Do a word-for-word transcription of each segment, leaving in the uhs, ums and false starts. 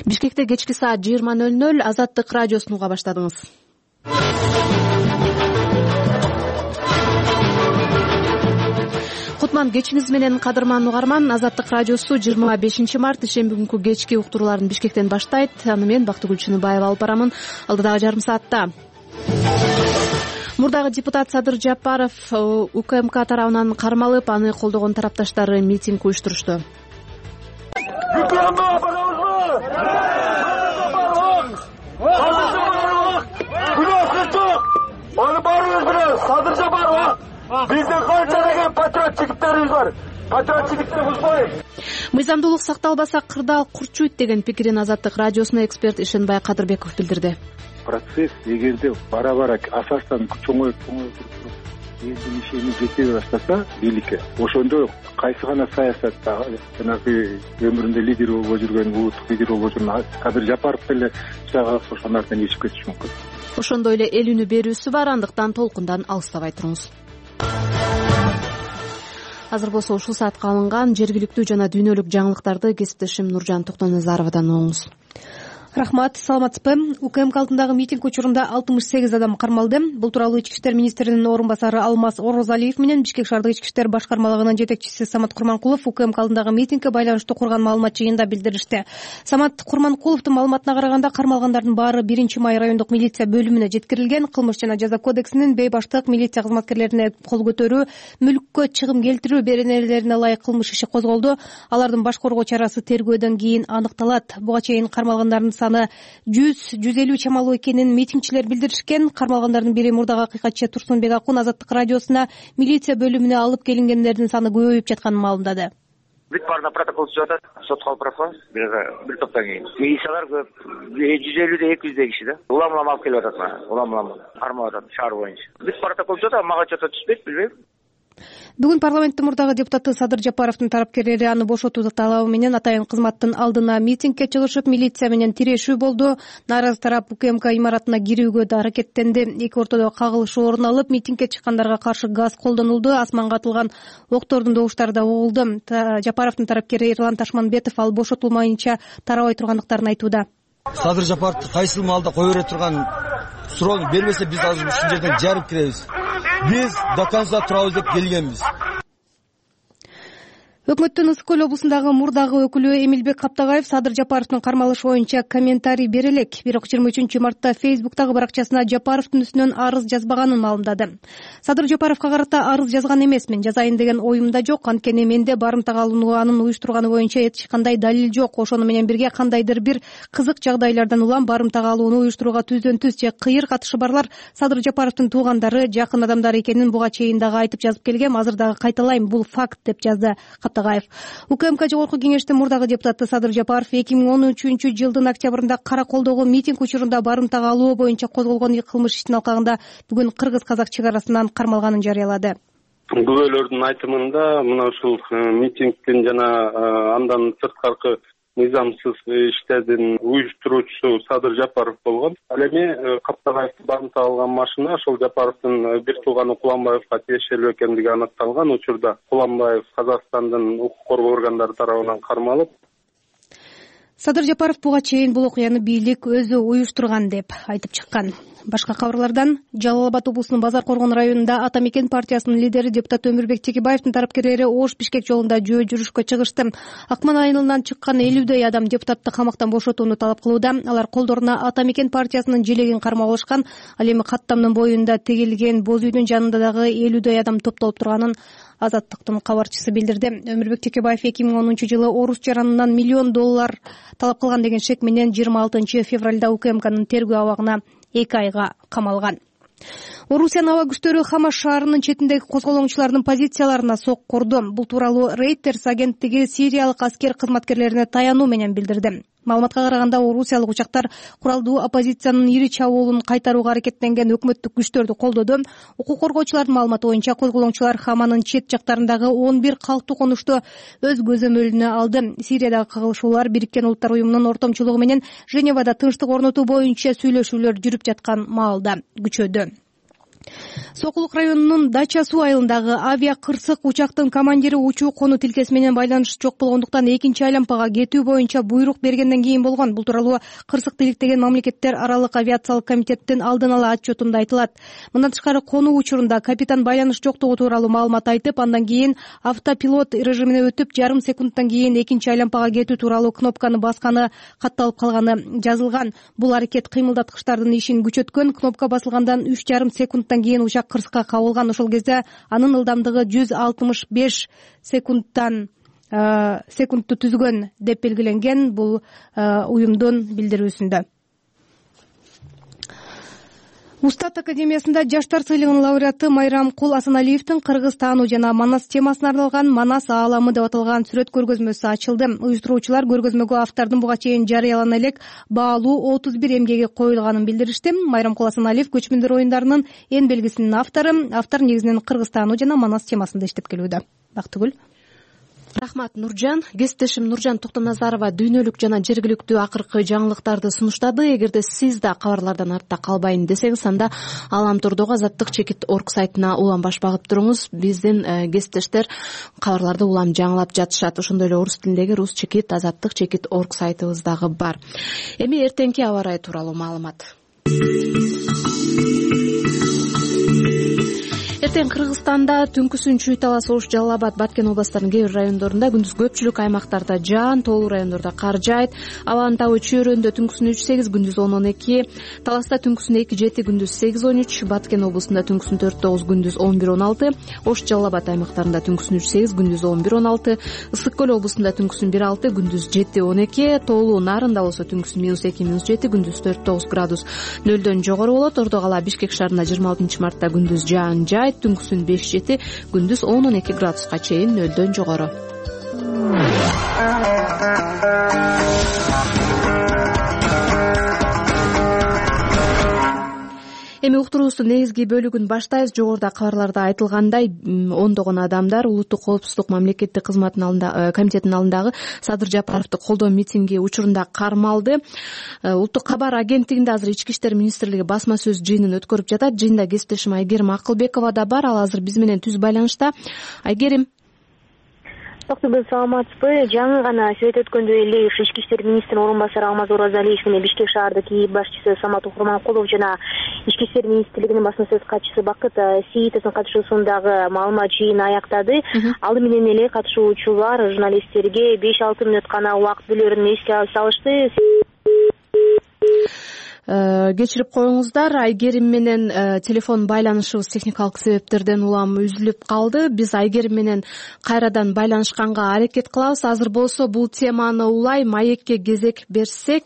Бишкекте кечки саат жыйырма ноль ноль Азаттык радиосун уга баштадыңыз. Кутман кечиңиз менен, кадырман угарман. Азаттык радиосу жыйырма бешинчи март ишемби күнкү кечки уктурууларын Бишкектен баштайт. Аны мен Бактыгүл Чыныбаева алып барамын. Алдыдагы жарым саатта мурдагы депутат Садыр Жапаров УКМК тарабынан кармалып, аны колдогон тарапташтары митинг уюштурушту. Аны баарыбыз билебиз. Садыр Жапаров биздин канча деген патриот жигиттерибиз бар. Патриот жигитти бузбайбыз. Мыйзамдуулук сакталбаса кырдаал курчуйт деген пикирин Азаттык радиосуна эксперт Ишенбай Кадырбеков билдирди. Процесс эгерде бара-бара асастан чоңоюп чоңоюп элдин ишени жетире баштаса бийликке, ошондо кайсы гана саясатта жанагы өмүрүндө лидер болбой жүргөн, улуттук лидер болбой жүргөн Садыр Жапаров деле чыгып ошол нерсени ичип кетиши мүмкүн. Ошондой эле эл үнү берүүсү бар, андыктан толкундан алыстабай туруңуз. Азыр болсо ушул саатка алынган жергиликтүү жана дүйнөлүк жаңылыктарды кесиптешим Нуржан Токтоназаровадан угуңуз. Рахмат, саламатсызбы? УКМК алдындагы митинг учурунда алтымыш сегиз адам кармалды. Бул тууралуу Ички иштер министринин орун басары Алмаз Орозалиев менен Бишкек шаардык ички иштер башкармалыгынын жетекчиси Самат Курманкулов УКМК алдындагы митингге байланыштуу курган маалымат жыйынында билдиришти. Самат Курманкуловдун маалыматына караганда, кармалгандардын баары биринчи май райондук милиция бөлүмүнө жеткирилген. Кылмыш жана жаза кодексинин бейбаштык, милиция кызматкерлерине кол көтөрүү, мүлккө чыгым келтирүү беренелерине ылайык кылмыш иши козголду. Алардын баш коргоо чарасы тергөөдөн кийин аныкталат. Буга чейин кармалгандардын саны жүз жүз элүү чамалуу экенин митингчилер билдиришкен. Кармалгандардын бири мурдагы акыйкатчы Турсунбек Акун Азаттык радиосуна милиция бөлүмүнө алып келингендердин саны көбөйүп жатканын маалымдады. Бүт баарына протокол түзүп атат, сотко алып барат. Бир топтон кийин милициялар көп, жүз элүүдө эки жүздөй киши да. Улам-улам алып келип атат, улам-улам кармап атат шаар боюнча. Бүт протокол түзүп атат, мага чото түшпөйт, билбейм. Бүгүн парламенттин мурдагы депутаты Садыр Жапаровдун тарапкерлери аны бошотуу талабы менен атайын кызматтын алдына митингге чыгышып, милиция менен тирешүү болду. Нааразы тарап УКМК имаратына кирүүгө да аракеттенди. Эки ортодо кагылышуу орун алып, митингге чыккандарга каршы газ колдонулду. Асманга атылган октордун добуштары да угулду. Жапаровдун тарапкери Эрлан Ташманбетов ал бошотулмайынча тарабай тургандыктарын айтууда. Садыр Жапаровду кайсыл маалда кое бере турган суроону бербесе, биз азыр ушул жерден жарып киребиз. Биз до конца турабыз деп келгенбиз. Өкмөттүн Ысык Көл облусундагы мурдагы өкүлү Эмилбек Каптагаев Садыр Жапаровдун кармалышы боюнча комментарий бере элек. Бирок жыйырма үчүнчү мартта Фейсбуктагы баракчасына Жапаровдун үстүнөн арыз жазбаганын маалымдады. Садыр Жапаровго карата арыз жазган эмесмин, жазайын деген оюмда жок. Анткени менде барымтага алынуу анын уюштурганы боюнча эч кандай далил жок. Ошону менен бирге кандайдыр бир кызык жагдайлардан улам барымтага алууну уюштурууга түздөн түз же кыйыр катышы барлар Садыр Жапаровдун туугандары, жакын адамдары экенин буга чейин дагы айтып жазып келгем. Азыр дагы кайталайм, бул факт деп жазды Каптагаев. УКМК жогорку кеңештин мурдагы депутаты Садыр Жапаров эки миң он үчүнчү жылдын октябрында Караколдогу митинг учурунда барымтага алуу боюнча козголгон кылмыш ишинин алкагында бүгүн кыргыз-казак чек арасынан кармалганын жарыялады. Күбөлөрдүн айтымында мына ушул митингдин жана андан сырткаркы мыйзамсыз иштердин уюштуруучусу Садыр Жапаров болгон. Ал эми Каптагаевди барымтага алган машина ошол Жапаровдун бир тууганы Куланбаевга тиешелүү экендиги аныкталган. Учурда Куланбаев Казакстандын укук коргоо органдары тарабынан кармалып. Садыр Жапаров буга чейин бул окуяны бийлик өзү уюштурган деп айтып чыккан. Башка кабарлардан Жалал Абад облусунун Базар Коргон районунда Ата Мекен партиясынын лидери депутат Өмүрбек Текебаевдин тарапкерлери Ош Бишкек жолунда жөө жүрүшкө чыгышты. Акман айылынан чыккан элүүдөй адам депутатты камактан бошотууну талап кылууда. Алар колдоруна Ата Мекен партиясынын желегин кармап алышкан. Ал эми каттамдын боюнда тегилген боз үйдүн жанында дагы элүүдөй адам топтолуп турганын Азаттыктын кабарчысы билдирди. Өмүрбек Текебаев эки миң онунчу жылы Орус жаранынан миллион доллар талап кылган деген шек менен жыйырма алтынчы февралда УКМКнын тергөө абагына эки айга камалган. Орусиянын аба күчтөрү Хамаш шаарынын четиндеги козголоңчулардын позицияларына сок курду. Бул тууралуу Reuters агенттиги сириялык аскер кызматкерлерине таянуу менен билдирди. Маалыматка караганда, орусиялык учактар куралдуу оппозициянын ири чабуулун кайтарууга аракеттенген өкмөттүк күчтөрдү колдоду. Укук коргоочулардын маалыматы боюнча козголоңчулар Хаманын чет жактарындагы он бир калктуу конушту өз көзөмөлүнө алды. Сириядагы кагылышуулар Бириккен Улуттар уюмунун ортомчулугу менен Женевада тынчтык орнотуу боюнча сүйлөшүүлөр жүрүп жаткан маалда күчөдү. Сокулук районунун Дача суу айылындагы авиа кырсык учактын командири учуу конуу тилкеси менен байланыш жок болгондуктан экинчи айлампага кетүү боюнча буйрук бергенден кийин болгон. Бул тууралуу кырсык тиликтеген мамлекеттер аралык авиациялык комитеттин алдын ала отчетунда айтылат. Мындан тышкары конуу учурунда капитан байланыш жоктугу тууралуу маалымат айтып, андан кийин автопилот режимине өтүп, жарым секундтан кийин экинчи айлампага кетүү тууралуу кнопканы басканы катталып калганы жазылган. Бул аракет кыймылдаткычтардын ишин күчөткөн. Кнопка басылгандан үч жарым секундтан кийин учак кырсыкка кабылган. Ошол кезде анын ылдамдыгы жүз алтымыш беш секундтан секундту түзгөн деп белгиленген. Бул уюмдун билдирүүсүндө. Устат академиясында жаштар сыйлыгынын лауреаты Майрамкул Асаналиевдин Кыргыз таануу жана Манас темасына арналган Манас ааламы деп аталган сүрөт көргөзмөсү ачылды. Уюштуруучулар көргөзмөгө автардын буга чейин жарыялана элек баалуу отуз бир эмгеги коюлганын билдиришти. Майрамкул Асаналиев көчмөндөр оюндарынын эң белгисинин автору. Автор негизинен Кыргыз таануу жана Манас темасында иштеп келүүдө. Бактыгүл. Рахмат, Нуржан. Кесиптешим Нуржан Токтоназарова дүйнөлүк жана жергиликтүү акыркы жаңылыктарды сунуштады. Эгерде сиз да кабарлардан артта калбайын десеңиз, анда Алам Турдогу азаттык чекит точка орг сайтына уламбаш багып туруңуз. Биздин кесиптештер кабарларды улам жаңылап жатышат. Ошондой эле орус тилиндеги рус чекит азаттык чекит точка орг сайтыбыз дагы бар. Эми эртеңки аба ырайы тууралуу маалымат. Эртең Кыргызстанда түнкүсүн Чүй-Талас, Ош, Жалал Абад, Баткен областарынын кээ бир райондорунда, күндүз көпчүлүк аймактарда жаан, тоолуу райондордо кар жаайт. Абанын табы Чөйрөндө түнкүсүн үч сегиз, күндүз он он эки, Таласта түнкүсүн эки жети, күндүз сегиз он үч, Баткен облусунда түнкүсүн төрт тогуз, күндүз он бир он алты, Ош, Жалал Абад аймактарында түнкүсүн үч сегиз, күндүз он бир он алты, Ысык көл облусунда түнкүсүн бир алты, күндүз жети он эки, Тоолуу Нарында болсо түнкүсүн минус эки минус жети, күндүз төрт тогуз градус нөлдөн жогору болот. Ордо кала Бишкек шаарында жыйырма алтынчы мартта күндүз жаан жаайт, түнкүсүн беш жети, күндүз он он эки градуска чейин нөлдөн жогору. Эми уктуруубуздун негизги бөлүгүн баштайбыз. Жогоруда кабарларда айтылгандай, ондогон адамдар Улуттук коопсуздук мамлекеттик кызматтын алдында комитетинин алдындагы Садыр Жапаровду колдоо митинги учурунда кармалды. Улуттук кабар агенттигинде азыр Ички иштер министрлиги басма сөз жыйынын өткөрүп жатат. Жыйында кесиптешим Айгерим Акылбекова да бар. Ал азыр биз менен түз байланышта. Айгерим. Токтогул, саламатсызбы? Жаңы гана сөйт өткөндөй эле Ички иштер министринин орун басары Алмаз Оразалиев менен Бишкек шаардык ИИБ башчысы Самат Укурманкулов жана Ички иштер министрлигинин басма сөз катчысы Бакыт Сиитовдун катышуусундагы маалымат жыйынын аяктады. Алы менен эле катышуучулар журналисттерге беш алты мүнөт гана убакыт бөлөрүн эске салышты. Кечирип коюңуздар, Айгерим менен телефон байланышыбыз техникалык себептерден улам үзүлүп калды. Биз Айгерим менен кайрадан байланышканга аракет кылабыз. Азыр болсо бул теманы улай маекке кезек берсек,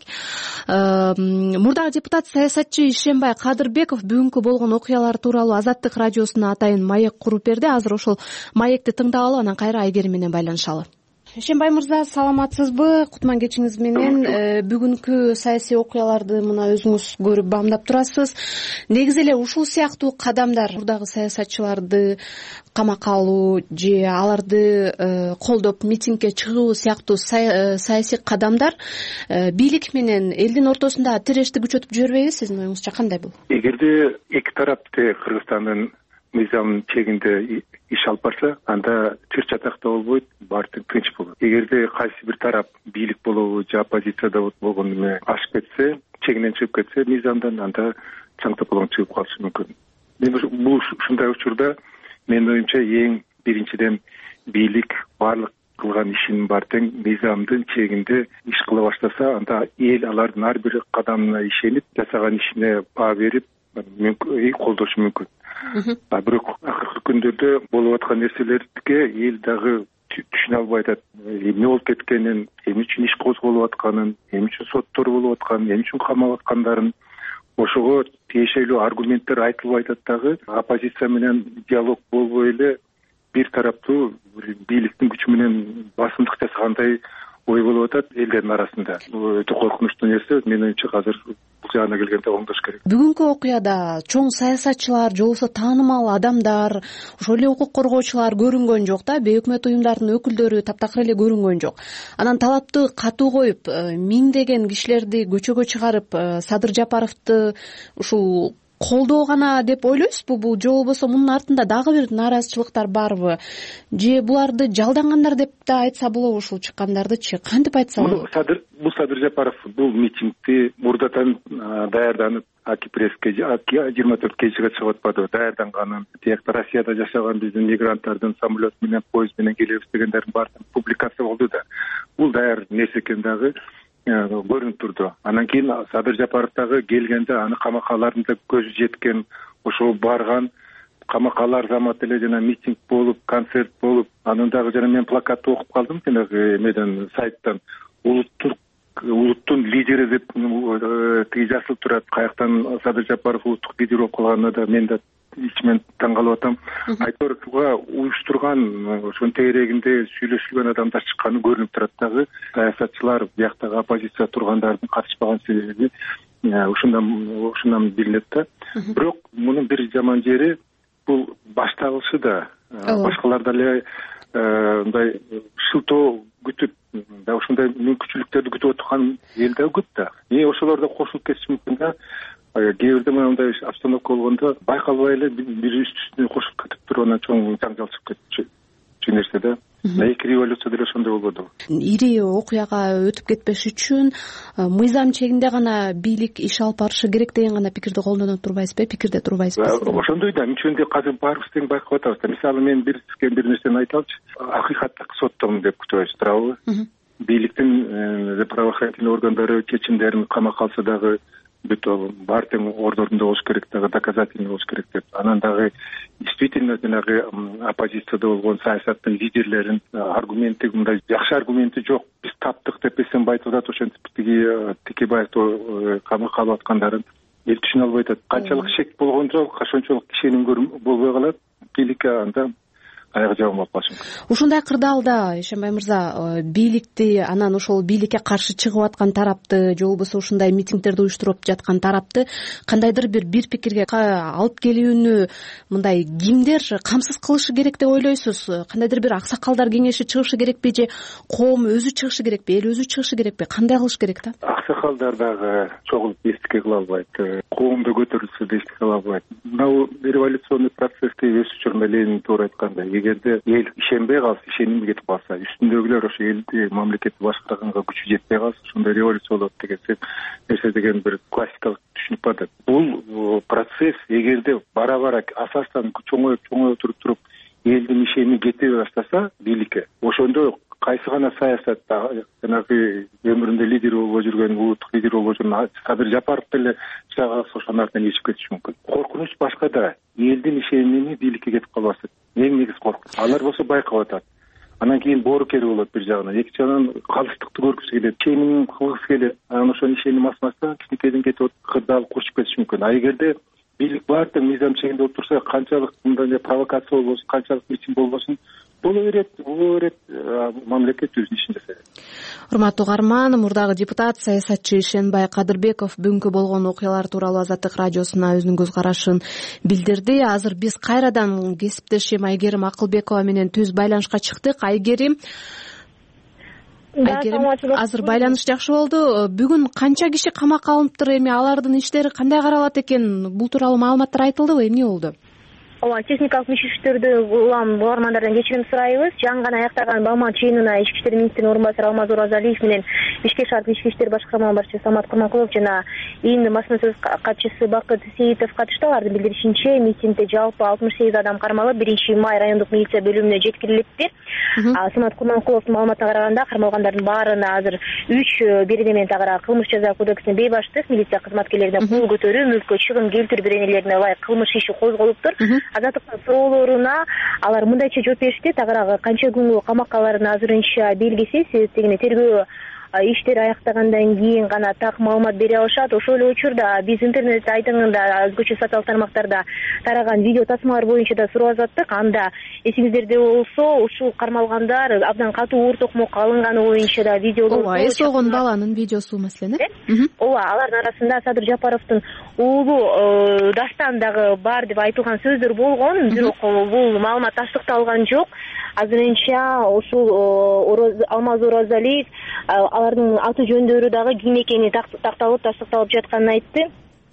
мурдагы депутат саясатчы Ишембай Кадырбеков бүгүнкү болгон окуялар тууралуу Азаттык радиосуна атайын маек куруп берди. Азыр ошол маекти тыңдап алып, анан кайра Айгерим менен байланышалы. Ишембай мырза, саламатсызбы? Кутман кечиңиз менен. Бүгүнкү саясий окуяларды мына өзүңүз көрүп баамдап турасыз. Негизи эле ушул сыяктуу кадамдар, мурдагы саясатчыларды камакка алуу же аларды колдоп митингге чыгуу сыяктуу саясий кадамдар бийлик менен элдин ортосунда тирешти күчөтүп жибербейби? Сиздин оюңузча кандай бул? Эгерде эки тарапты Кыргызстандын мыйзамынын чегинде иш алып барса, анда чыр чатакта болбойт, баардык тынч болот. Эгерде кайсы бир тарап бийлик болобу же оппозицияда болгону менен ашып кетсе, чегинен чыгып кетсе мыйзамдан, анда чаң тополоң чыгып калышы мүмкүн. Бул ушундай учурда менин оюмча эң биринчиден бийлик баардык кылган ишинин бар тең мыйзамдын чегинде иш кыла баштаса, анда эл алардын ар бир кадамына ишенип, жасаган ишине баа берип, колдошу мүмкүн. А бирок акыркы күндөрдө болуп аткан нерселерге эл дагы түшүнө албай атат. Эмне болуп кеткенин, эмне үчүн иш козголуп атканын, эмне үчүн соттор болуп атканын, эмне үчүн камалып аткандарын, ошого тиешелүү аргументтер айтылбай атат дагы. Оппозиция менен диалог болбой эле бир тараптуу бийликтин күчү менен басымдык жасагандай ой болуп атат элдердин арасында. Бул өтө коркунучтуу нерсе. Менин оюмча азыр бул жагына келгенде оңдош керек. Бүгүнкү окуяда чоң саясатчылар же болбосо таанымал адамдар, ошол эле укук коргоочулар көрүнгөн жок да, бейөкмөт уюмдардын өкүлдөрү таптакыр эле көрүнгөн жок. Анан талапты катуу коюп, миңдеген кишилерди көчөгө чыгарып, Садыр Жапаровду ушул колдоо гана деп ойлойсузбу бул, же болбосо мунун артында дагы бир нааразычылыктар барбы, же буларды жалдангандар деп да айтса болобу? Ушул чыккандардычы кантип айтса болот? Бул Садыр Жапаров бул митингди мурдатан даярданып аки пресске жыйырма төрт кечиге чыгып атпадыбы, даярданганын, тиякта Россияда жашаган биздин мигранттардын самолет менен, поезд менен келебиз дегендердин баардыгы публикация болду да. Бул даяр нерсе экен дагы көрүнүп турду. Анан кийин Садыр Жапаров дагы келгенде аны камакаларында көзү жеткен, ошол барган, камакалар замат эле жана митинг болуп, концерт болуп, анан дагы жана мен плакатты окуп калдым жанагы меден сайттан. Улуттук улуттун лидери деп тиги жазылып турат. Каяктан Садыр Жапаров улуттук лидер болуп калганына да мен да ичимен таң калып атам. Айтор уюштурган ошонун тегерегинде сүйлөшүлгөн адамдар чыкканы көрүнүп турат дагы. Саясатчылар, бияктагы оппозиция тургандардын катышпаган себеби ушундан ушундан билинет да. Бирок мунун бир жаман жери бул башталышы да. Башкалар деле мындай шылтоо күтүп, да ушундай мүмкүнчүлүктөрдү күтүп отурган эл да көп да. И ошолор да кошулуп кетиши мүмкүн да. Кээ бирде мындай обстановка болгондо байкалбай эле бири үст үстүнө кошуп кетип туруп анан чоң жаңжал чыгып кетчү нерсе да. Эки революция деле ошондой болбодубу? Ири окуяга өтүп кетпеш үчүн мыйзам чегинде гана бийлик иш алып барышы керек деген гана пикирди колдоно турбайсызбы, пикирде турбайсызбы? Ошондой да, мынчөндө азыр баарыбыз тең байкап атабыз да. Мисалы мен бир сизге бир нерсени айталычы. Акыйкатты соттом деп күтөбүз, туурабы? Бийликтин правоохранительный органдары чечимдерин камакка алса дагы бүт баары тең ордорунда болуш керек, дагы доказательный болуш керек деп. Анан дагы действительно жанагы оппозицияда болгон саясаттын лидерлерин аргументи мындай жакшы аргументи жок. Биз таптык деп Эсенбаев атат, ошентип тиги Текебаевди камакка алып аткандарын эл түшүнө албай атат. Канчалык шек болгондо ошончолук кишенин болбой калат, бийликке анда аягы жабын болуп калышы мүмкүн. Ушундай кырдаалда Эшенбай мырза, бийликти анан ошол бийликке каршы чыгып аткан тарапты, же болбосо ушундай митингдерди уюштуруп жаткан тарапты кандайдыр бир бир пикирге алып келүүнү мындай кимдер камсыз кылышы керек деп ойлойсуз? Кандайдыр бир аксакалдар кеңеши чыгышы керекпи, же коом өзү чыгышы керекпи, эл өзү чыгышы керекпи? Кандай кылыш керек да? Аксакалдар дагы чогулуп эстикке кыла албайт, коом да көтөрүлсө да эстикке кыла албайт. Мына революционный процессти өз учурунда Ленин туура айткандай, эгерде эл ишенбей калса, ишеними кетип калса, үстүндөгүлөр ошо элди, мамлекетти башкарганга күчү жетпей калса, ошондой революция болот деген нерсе деген бир классикалык түшүнүк бар да. Бул процесс эгерде бара-бара асастан чоңоюп чоңоюп туруп туруп элдин ишеними кетире баштаса бийликке, ошондо кайсы гана саясатта жанагы өмүрүндө лидер болбой жүргөн, улуттук лидер болбой жүргөн Садыр Жапаров деле чыга ошонун артынан ээрчип кетиши мүмкүн. Коркунуч башкада, элдин ишеними бийликке кетип калбасын. Эң негизи коркунуч. Алар болсо байкап атат. Анан кийин боорукер болот бир жагынан, эки жагынан калыстыкты көргүсү келет, ишеним кылгысы келет. Анан ошол ишеним асмаса кичинекейден кетип кырдаал курчуп кетиши мүмкүн. А эгерде бийлик бар да мыйзам чегинде болуп турса, канчалык мындай провокация болбосун, канчалык митинг болбосун, боло берет, боло берет, мамлекет өзүнүн ишин жасайт. Урматтуу угарман, мурдагы депутат, саясатчы Эшенбай Кадырбеков бүгүнкү болгон окуялар тууралуу Азаттык радиосуна өзүнүн көз карашын билдирди. Азыр биз кайрадан кесиптешим Айгерим Акылбекова менен түз байланышка чыктык. Айгерим, Айгерим, азыр байланыш жакшы болду. Бүгүн канча киши камакка алыныптыр, эми алардын иштери кандай каралат экен? Бул тууралуу маалыматтар айтылдыбы? Эмне болду? Ооба, техникалык мүчөчтөрдү улам угармандардан кечирим сурайбыз. Жаңы гана аяктаган Балман чыйынына ички иштер министринин орун басары Алмаз Оразалиев менен Бишкек шаардык ички иштер башкарманын башчысы Самат Курманкулов жана ИИМдин басма сөз катчысы Бакыт Сейитов катышты. Алардын билдиришинче, митингде жалпы алтымыш сегиз адам кармалып, биринчи май райондук милиция бөлүмүнө жеткирилиптир. Самат Курманкуловдун маалыматына караганда, кармалгандардын баарына азыр үч беренемен тагыра кылмыш жаза кодексине бейбаштык, милиция кызматкерлерине кол көтөрүү, мүлккө чыгым келтирүү беренелерине ылайык кылмыш иши козголуптур. Азаттыктын суроолоруна алар мындайча жооп беришти: тагыраагы канча күнгө камакка аларын азырынча белгисиз, себептегине тергөө иштери аяктагандан кийин гана так маалымат бере алышат. Ошол эле учурда биз интернет айтыңында, өзгөчө социалдык тармактарда тараган видео тасмалар боюнча да суроо азаттык. Анда эсиңиздерде болсо, ушул кармалгандар абдан катуу оор токмокко алынганы боюнча да видеолор. Ооба, эс болгон баланын видеосу маселен, э? Ооба, алардын арасында Садыр Жапаровдун уулу Дастан дагы бар деп айтылган сөздөр болгон, бирок бул маалымат тастыкталган жок. Азырынча ушул Алмаз Оразалиев алардын аты жөндөрү дагы ким экени такталып, тастыкталып жатканын айтты.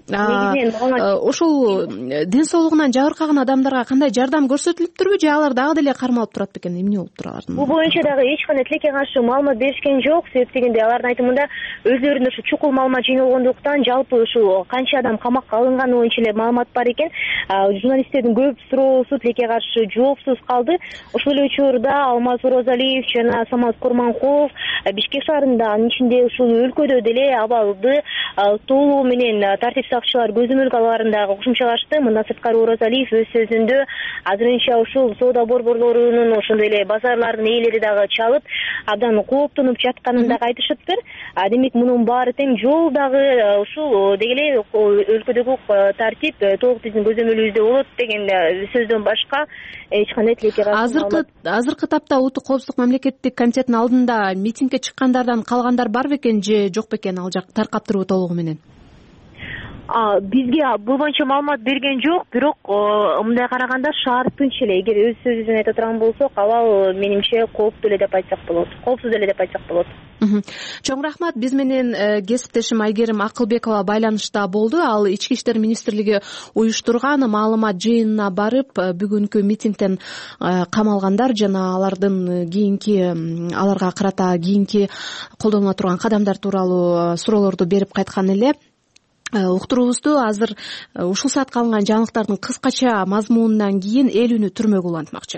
ошол ден соолугунан жабыркаган адамдарга кандай жардам көрсөтүлүптүрбү же алар дагы деле кармалып турат бекен? Эмне болуп тур алардын? Бул боюнча дагы эч кандай тилекке каршы маалымат беришкен жок. Себеп дегенде алардын айтымында өздөрүнө ушу чукул маалымат жыйналгондуктан жалпы ушу канча адам камакка алынганы боюнча эле маалымат бар экен. Журналисттердин көп суроосу тилекке каршы жоопсуз калды. Ошол эле учурда Алмаз Оразалиев жана Самат Курманкулов Бишкек шаарында, анын ичинде ушул өлкөдө деле абалды толугу менен тартип сакчылар көзөмөлгө алаарындагы кошумчалашты. Мындан сырткары Оразалиев өз сөзүндө азырынча ушул соода борборлорунун ошондой эле базарлардын ээлери дагы чалып, абдан кооптонуп жатканын дагы айтышыптыр. Демек мунун баары тең жол дагы ушул деги эле өлкөдөгү тартип толук биздин көзөмөлүбүздө болот деген сөздөн башка эч кандай тилекке каршы. Азыркы азыркы тапта Улуттук коопсуздук мамлекеттик комитетинин алдында митингге чыккандардан калгандар бар бекен же жок бекен? Ал жак таркаптырбы толугу менен? Бизге бул боюнча маалымат берген жок, бирок мындай караганда шаар тынч эле. Эгер өз сөзүбүздөн айта турган болсок, абал менимче кооптуу эле деп айтсак болот. Коопсуз эле деп айтсак болот. Чоң рахмат. Биз менен кесиптешим Айгерим Акылбекова байланышта болду. Ал Ички иштер министрлиги уюштурган маалымат жыйынына барып, бүгүнкү митингден камалгандар жана алардын кийинки аларга карата кийинки колдонула турган кадамдар тууралуу суроолорду берип кайткан эле. Уктуруубузду азыр ушул саатка алынган жаңылыктардын кыскача мазмунунан кийин эл үнү түрмөгө улантмакчы.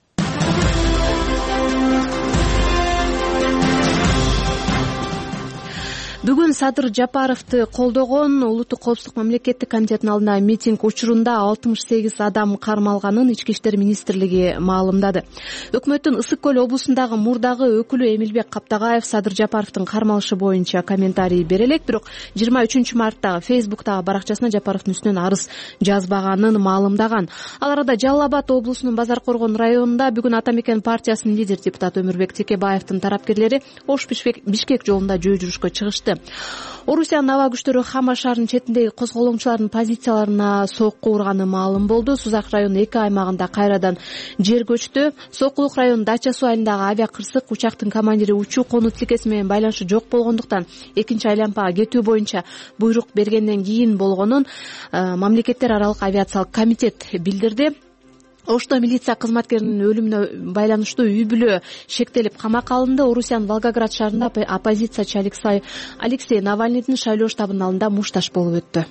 Бүгүн Садыр Жапаровду колдогон Улуттук коопсуздук мамлекеттик комитетинин алдында митинг учурунда алтымыш сегиз адам кармалганын Ички иштер министрлиги маалымдады. Өкмөттүн Ысык көл облусундагы мурдагы өкүлү Эмилбек Каптагаев Садыр Жапаровдун кармалышы боюнча комментарий бере элек, бирок жыйырма үчүнчү марттагы Фейсбуктагы баракчасына Жапаровдун үстүнөн арыз жазбаганын маалымдаган. Ал арада Жалал Абад облусунун Базар Коргон районунда бүгүн Ата Мекен партиясынын лидери депутат Өмүрбек Текебаевдин тарапкерлери Ош Бишкек жолунда жөө жүрүшкө чыгышты. Орусиянын аба күчтөрү Хама шаарынын четиндеги козголоңчулардын позицияларына сокку урганы маалым болду. Сузак районунун эки аймагында кайрадан жер көчтү. Сокулук районунун Дача суу айылындагы авиакырсык учактын командири учуу конуу тилкеси менен байланышы жок болгондуктан экинчи айланпага кетүү боюнча буйрук бергенден кийин болгонун мамлекеттер аралык авиациялык комитет билдирди. Ошто милиция кызматкеринин өлүмүнө байланыштуу үй бүлө шектелип камакка алынды. Орусиянын Волгоград шаарында оппозициячы Алексей Навальныйдын шайлоо штабынын алдында мушташ болуп өттү.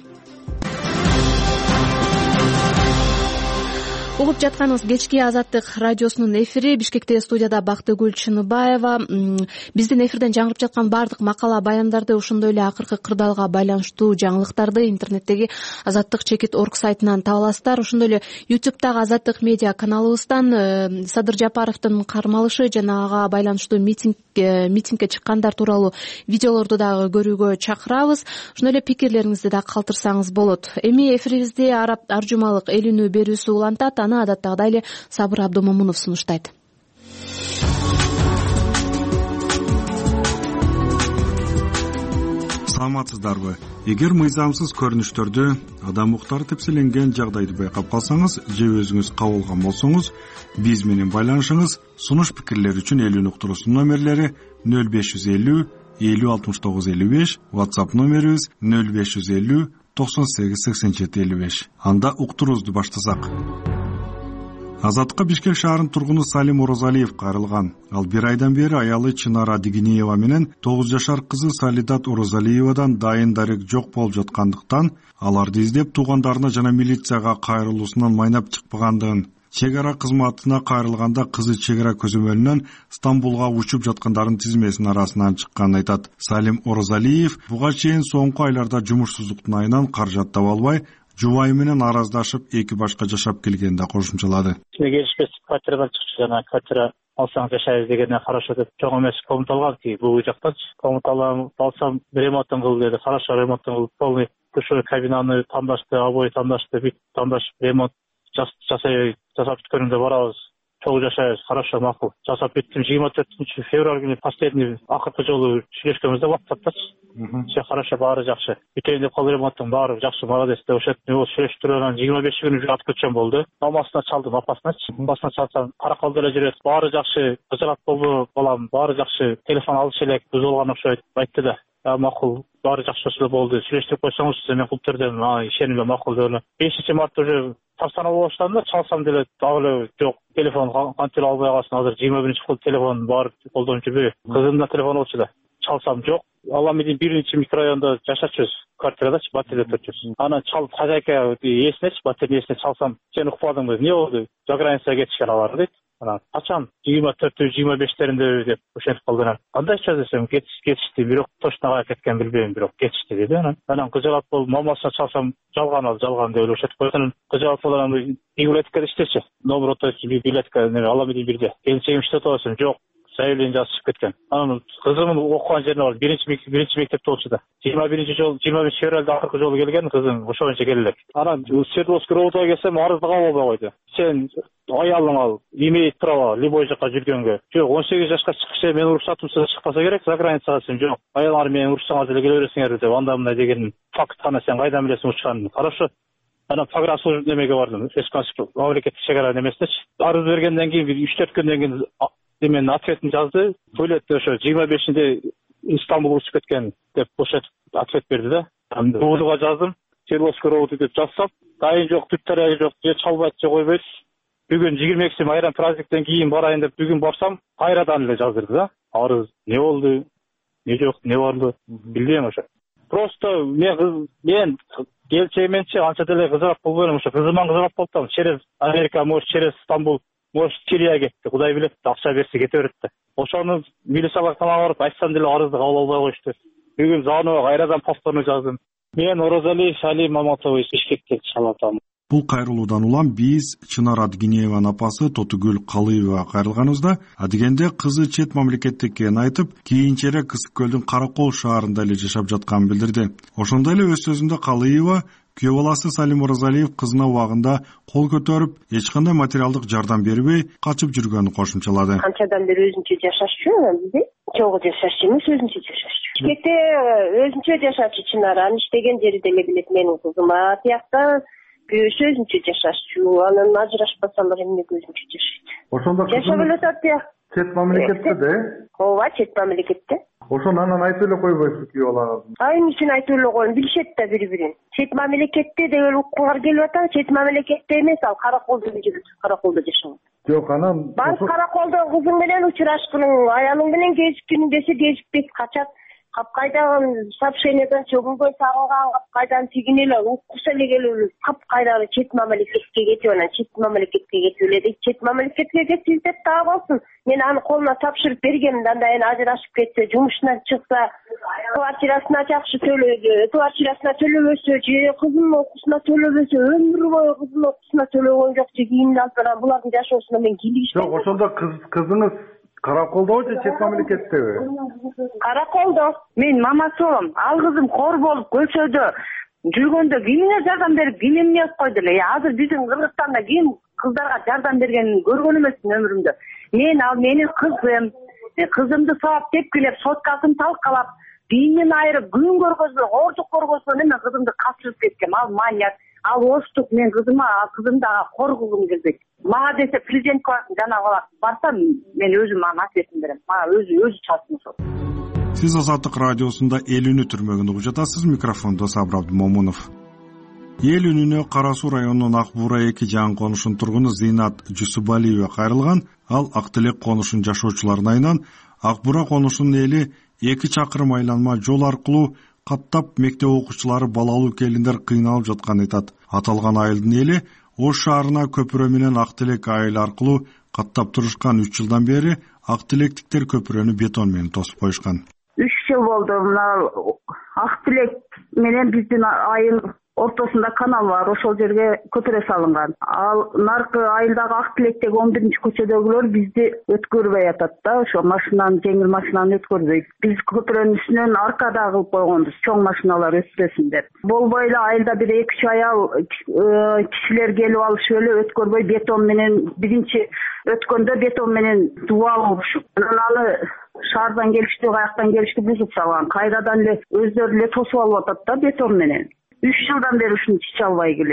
Угуп жатканыңыз кечки Азаттык радиосунун эфири. Бишкекте студияда Бактыгүл Чыныбаева. Биздин эфирден жаңырып жаткан баардык макала баяндарды, ошондой эле акыркы кырдаалга байланыштуу жаңылыктарды интернеттеги азаттык чекит орг сайтынан таба аласыздар. Ошондой эле ютубтагы Азаттык медиа каналыбыздан Садыр Жапаровдун кармалышы жана ага байланыштуу митинг митингге чыккандар тууралуу видеолорду дагы көрүүгө чакырабыз. Ошондой эле пикирлериңизди да калтырсаңыз болот. Эми эфирибизди ар жумалык эл үнү берүүсү улантат. Аны адаттагыдай эле Сабыр Абдумомунов сунуштайт. Саламатсыздарбы? Эгер мыйзамсыз көрүнүштөрдү, адам укуктары тепселенген жагдайды байкап калсаңыз же өзүңүз кабылган болсоңуз, биз менен байланышыңыз. Сунуш пикирлер үчүн эл үнү уктуруусунун номерлери нөл беш жүз элүү элүү алтымыш тогуз элүү беш, WhatsApp номерибиз нөл беш жүз элүү токсон сегиз сексен жети элүү беш. Анда уктуруубузду баштасак. Азаттыкка Бишкек шаарынын тургуну Салим Оразалиев кайрылган. Ал бир айдан бери аялы Чынара Дигинеева менен тогуз жашар кызы Салидат Оразалиевадан дайын дарек жок болуп жаткандыктан аларды издеп туугандарына жана милицияга кайрылуусунан майнап чыкпагандыгын, чек ара кызматына кайрылганда кызы чек ара көзөмөлүнөн Стамбулга учуп жаткандардын тизмесинин арасынан чыкканын айтат. Салим Оразалиев буга чейин соңку айларда жумушсуздуктун айынан каражат таба албай, жубайы менен араздашып эки башка жашап келгенин да кошумчалады. Келишпес квартирадан чыкчу жана квартира алсаң жашайбыз дегенде хорошо деп чоң эмес комнат алгам тиги бул жактанчы. Комнат алсам ремонтун кыл деди. Хорошо ремонтун кылып полный душевой кабинаны тандашты, обои тандашты, бүт тандашып ремонт жасай жасап бүткөнүндө барабыз. Чогуу жашайбыз, хорошо, макул. Жасап бүттүм. жыйырма төртүнчү февраль күнү последний акыркы жолу сүйлөшкөнбүздө WhatsApp'та. Все хорошо, баары жакшы. Бүтөйүн деп кол ремонттун баары жакшы, молодец деп ошентип ол сүйлөшүп турган жыйырма беш күнү атып кеткен болду. Мамасына чалдым, апасыначы. Апасына чалсам, караколдо эле жүрөт. Баары жакшы, кызырат болду балам, баары жакшы. Телефон алыш элек, бүз болгон окшойт айтты да. Макул, баары жакшы эле болду, сүйлөштүрүп койсоңуз мен кылып бердим, ишенимге макул деп эле. бешинчи мартта уже тарсана боло баштадым да, чалсам деле дагы эле жок, телефон кантип эле албай калсын, азыр жыйырма биринчи кылып телефон баары колдонуп жүрбөйбү. Кызымда телефон болчу да. Чалсам жок. Аламедин биринчи микрорайонунда жашачүбүз, квартирадачы, батирде турчубуз. Анан чалып хозяйка эсинечи, батирдин эсине чалсам, сен укпадыңбы, эмне болду? За границага кетишкен алар дейт. Анан качан жыйырма төртү жыйырма бештеринде деп ошентип калды. Кандайча десем, кетишти, бирок точно каяка кеткен билбейм, бирок кетишти деди. Анан анан кыз жабат болуп, мамасына чалсам, жалган ал, жалган деп ошентип койгон. Кыз жабат болуп анан библиотекада иштечи. Номер отуз библиотека Аламедин бирде. Келинчегим иштеп атасың, жок. Заявление жазып чыгып кеткен. Анан кызымдын окуган жерине бар, биринчи биринчи мектепте болчу да. жыйырма биринчи жол, жыйырма беш февралда акыркы жолу келген кызым, ошо боюнча келе элек. Анан Свердловский роутга келсем, арызды кабыл албай койду. Сен аялың ал, имеет право любой жака жүргөнгө. Жок, он сегиз жашка чыккыча мен уруксатымсыз чыкпаса керек, за границага десем, жок. Аялыңар менен уруксаңар деле келе бересиңер деп, анда мындай деген факт гана сен кайдан билесиң учканын. Хорошо. Анан погранслужба немеге бардым, Эсканск мамлекеттик чегара немесинечи. Арыз бергенден кийин бир үч төрт күндөн кийин мен ответин жазды. Тойлетте ошо жыйырма бешинде Истанбул учуп кеткен деп ошентип ответ берди да. Роудуга жаздым. Свердловский роуду деп жазсам, дайын жок, түп тарагы жок, же чалбайт, же койбойт. Бүгүн жыйырма экиси майрам праздниктен кийин барайын деп бүгүн барсам, кайрадан эле жаздырды да. Арыз не болду? Не жок, не барды? Билбейм ошо. Просто мен мен келчегименчи анча деле кызыгып болбойм ошо. Кызыман кызыгып болдум. Через Америка, может, через Стамбул, может, Сирияга кетти. Кудай билет, акча берсе кете берет да. Ошону милицияга барып айтсам деле арызды кабыл албай коюшту. Бүгүн звонок кайрадан повторно жаздым. Мен Оразалиев Али Маматович Бишкектен чалатам. Бул кайрылуудан улам биз Чынар Адгинееванын апасы Тотугүл Калыева кайрылганыбызда, адегенде кызы чет мамлекетте экенин айтып, кийинчерээк Ысык көлдүн Каракол шаарында эле жашап жатканын билдирди. Ошондой эле өз сөзүндө Калыева күйөө баласы Салим Оразалиев кызына убагында кол көтөрүп, эч кандай материалдык жардам бербей качып жүргөнүн кошумчалады. Канчадан бери өзүнчө жашашчу, бизде чогуу жашашчу эмес, өзүнчө жашашчу. Бишкекте өзүнчө жашачу Чынар, анын иштеген жери деле билет менин кызым. А тиякта күйөөсү өзүнчө жашашчу, анан ажырашпасалар эмнеге өзүнчө жашайт. Ошондо жашап эле атат я. Чет мамлекетте да? Ооба, чет мамлекетте. Ошону анан айтып эле койбойсуз күйөө балаңыз. А эмнесин айтып эле коеюн, билишет да бири-бирин. Чет мамлекетте деген укугар келип атат, чет мамлекетте эмес, ал Караколдо жүрөт, Караколдо жашайт. Жок, анан барып Караколдо кызың менен учурашкының, аялың менен кезиккин десе кезикпейт, качат. Капкайдан сообщениеден чөгүнгөн сагынган, капкайдан тигине эле уккуса эле келип, капкайдагы чет мамлекетке кетип, анан чет мамлекетке кетип эле дейт. Чет мамлекетке кетип деп дагы болсун. Мен аны колуна тапшырып бергем, анда эми ажырашып кетсе, жумушунан чыкса, квартирасына жакшы төлөдү, квартирасына төлөбөсө, же кызынын окуусуна төлөбөсө, өмүр бою кызынын окуусуна төлөгөн жок, же кийимди алып барган, булардын жашоосуна мен кийлигишпейм. Жок, ошондо кызыңыз Караколдо же чет мамлекеттеби? Караколдо. Мен мамасы болом. Ал кызым кор болуп көчөдө жүргөндө кимине жардам берип, ким эмне кылып койду эле? Азыр биздин Кыргызстанда ким кыздарга жардам бергенин көргөн эмесмин өмүрүмдө. Мен ал менин кызым, кызымды сабап тепкилеп, соткасын талкалап, динин айырып, күн көргөзбөй, ордук көргөзгөн эме кызымды качырып кеткем. Ал маньяк, ал оштук. Мен кызыма, кызымды кор кылгым келбейт. Мага десе президент жана барсам, мен өзүм анын ответин берем. Мага өзү өзү чалсын ошол. Сиз Азаттык радиосунда Эл үнү түрмөгүн угуп жатасыз. Микрофондо Сабыр Абдымомунов. Эл үнүнө Кара Суу районунун Ак Буура эки жаңы конушунун тургуну Зыйнат Жусубалиева кайрылган. Ал Ак Тилек конушунун жашоочуларына айнан Ак Буура конушунун эли эки чакырым айланма жол аркылуу каттап мектеп окуучулары балалуу келиндер кыйналып жатканын айтат. Аталган айылдын эли Ош шаарына көпүрө менен Ак Тилек айыл аркылуу каттап турушкан. Үч жылдан бери Ак Тилектиктер көпүрөнү бетон менен тосуп коюшкан. Үч жыл болду. Мына Ак Тилек менен биздин айыл ортосунда канал бар, ошол жерге көпүрө салынган. Ал наркы айылдагы Ак Тилектеги он биринчи көчөдөгүлөр бизди өткөрбөй атат да, ошо машинаны, жеңил машинаны өткөрбөйт. Биз көпүрөнүн үстүнөн аркада кылып койгонбуз, чоң машиналар өтпөсүн деп. Болбой эле айылда бир эки үч аял кишилер келип алышып эле өткөрбөй бетон менен, биринчи өткөндө бетон менен дубал урушуп, анан аны шаардан келиштүү, каяктан келиштүү бузуп салган. Кайрадан эле өздөрү эле тосуп алып атат да бетон менен. Үч жылдан бери ушуну чече албай келебиз.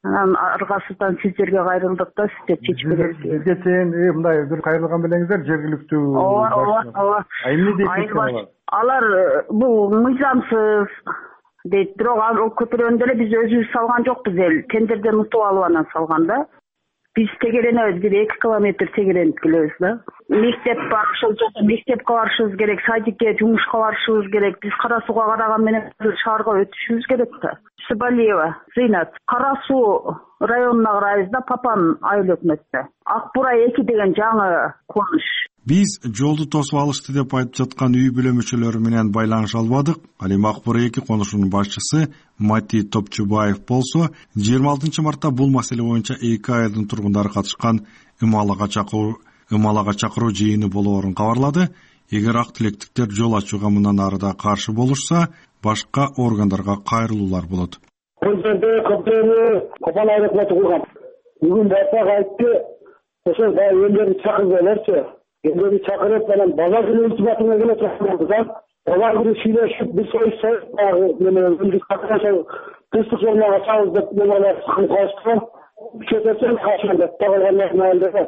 анан аркасынан сиздерге кайрылдык да, сиздер чечип бересиз. Бизге чейин мындай бир кайрылган белеңиздер жергиликтүү. Ооба, ооба, ооба. А эмне дейт? Алар бул мыйзамсыз дейт, бирок ал көтөргөндө эле биз өзүбүз салган жокпуз эл. Тендерден утуп алып анан салган да. Биз тегеренебиз, бир эки километр тегеренип келебиз да. Мектеп барышыбыз жок, мектепке барышыбыз керек, садикке, жумушка барышыбыз керек. Биз Кара Сууга караган менен шаарга өтүшүбүз керек да. Сыбалиева Зыйнат, Кара Суу районуна карайбыз да, Папан айыл өкмөттө. Ак Бурай эки деген жаңы конуш. Биз жолду тосуп алышты деп айтып жаткан үй бүлө мүчөлөрү менен байланыша албадык. Ал эми Ак Бурай эки конушунун башчысы Мати Топчубаев болсо, жыйырма алтынчы мартта бул маселе боюнча эки айылдын тургундары катышкан ымалага чакыруу ымалага чакыруу жыйыны болоорун кабарлады. Эгер ак тилектиктер жол ачууга мындан арыда каршы болушса, башка органдарга кайрылуулар болот. Бул жерде көптөгөнү Копан айыл өкмөтү курган. Бүгүн барсак айтты, ошол да элдерди чакыргыларчы. Элдерди чакырып, анан базар күнү ультиматумга келе чакырганбыз. Олар бир сүйлөшүп, бир сөйсө, менен өндүк катышып, тыстык жолуна чабыз деп менен сыкылып калышты. Кетесен кашын деп тагылгандар.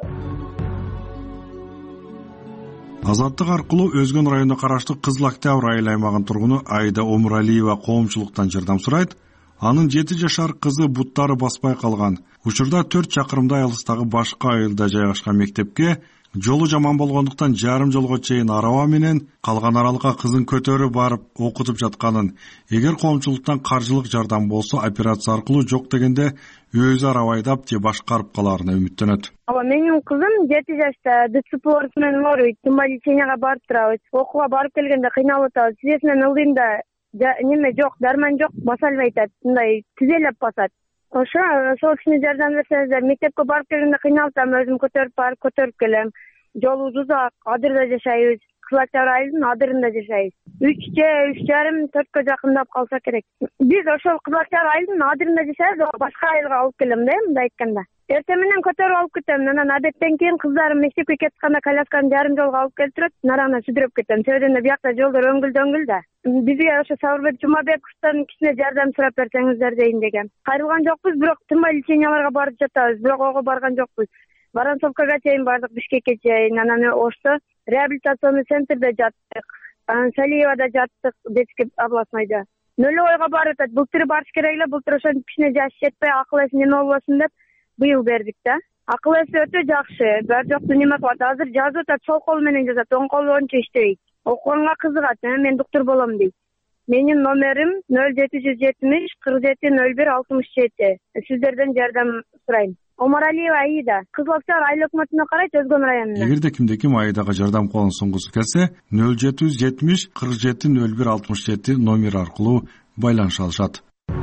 Азаттык аркылуу Өзгөн районуна караштуу Кызыл Октябрь айыл аймагынын тургуну Айда Омуралиева коомчулуктан жардам сурайт. Анын жети жашар кызы буттары баспай калган. Учурда төрт чакырымдай алыстагы башка айылда жайгашкан мектепке жолу жаман болгондуктан жарым жолго чейин араба менен калган аралыкка кызын көтөрүп барып окутуп жатканын, эгер коомчулуктан каржылык жардам болсо операция аркылуу жок дегенде өзү араба айдап же башкарып калаарына үмүттөнөт. Ооба, менин кызым жети жашта, ДЦП менен ооруйт, тумба леченияга барып турабыз. Окууга барып келгенде кыйналып атабыз. Тизесинен ылдыймда неме жок, дарман жок, баса албай атат, мындай тизелеп басат. Ошо ошол кишине жардам берсеңиздер, мектепке барып келгенде кыйналып атам, өзүм көтөрүп барып көтөрүп келем. Жолубуз узак, адырда жашайбыз. Кызыл Октябрь айылынын адырында жашайбыз. үчкө, үч жарым, төрткө жакындап калса керек. Биз ошол Кызыл Октябрь айылынын адырында жашайбыз, башка айылга алып келем да, мындай айтканда. Эртең менен көтөрүп алып кетем. Анан адеттен кийин кыздарым мектепке кетип атканда колясканы жарым жолго алып келип турат, нарана сүдүрөп кетем. Себебинде биякта жолдор өңгүл-дөңгүл да. Бизге ошо Сабырбек Жумабековдун кичине жардам сурап берсеңиздер дейин деген. Кайрылган жокпуз, бирок тынбай леченияларга барып жатабыз, бирок ого барган жокпуз. Воронцовкага чейин бардык, Бишкекке чейин, анан ошто реабилитационный центрде жаттык, анан Салиевада жаттык, детский областныйда. Нөлөйгө барып атат, былтыр барыш керек эле, былтыр ошентип кичине жаш жетпей, акыл эси неме болбосун деп быйыл бердик да. Акыл эси өтө жакшы, баары жокту неме кылат. Азыр жазып атат, сол колу менен жазат, оң колу ончо иштебейт. Окуганга кызыгат, мен доктор болом дейт. Менин номерим нөл жети жүз жетимиш кырк жети нөл бир алтымыш жети. Сиздерден жардам сурайм. Омаралиева Аида, Кызыл Октябрь айыл өкмөтүнө карайт, Өзгөн районуна. Эгерде кимде ким Аидага жардам колун сунгусу келсе, нөл жети жүз жетимиш кырк жети нөл бир алтымыш жети номер аркылуу байланыша алышат.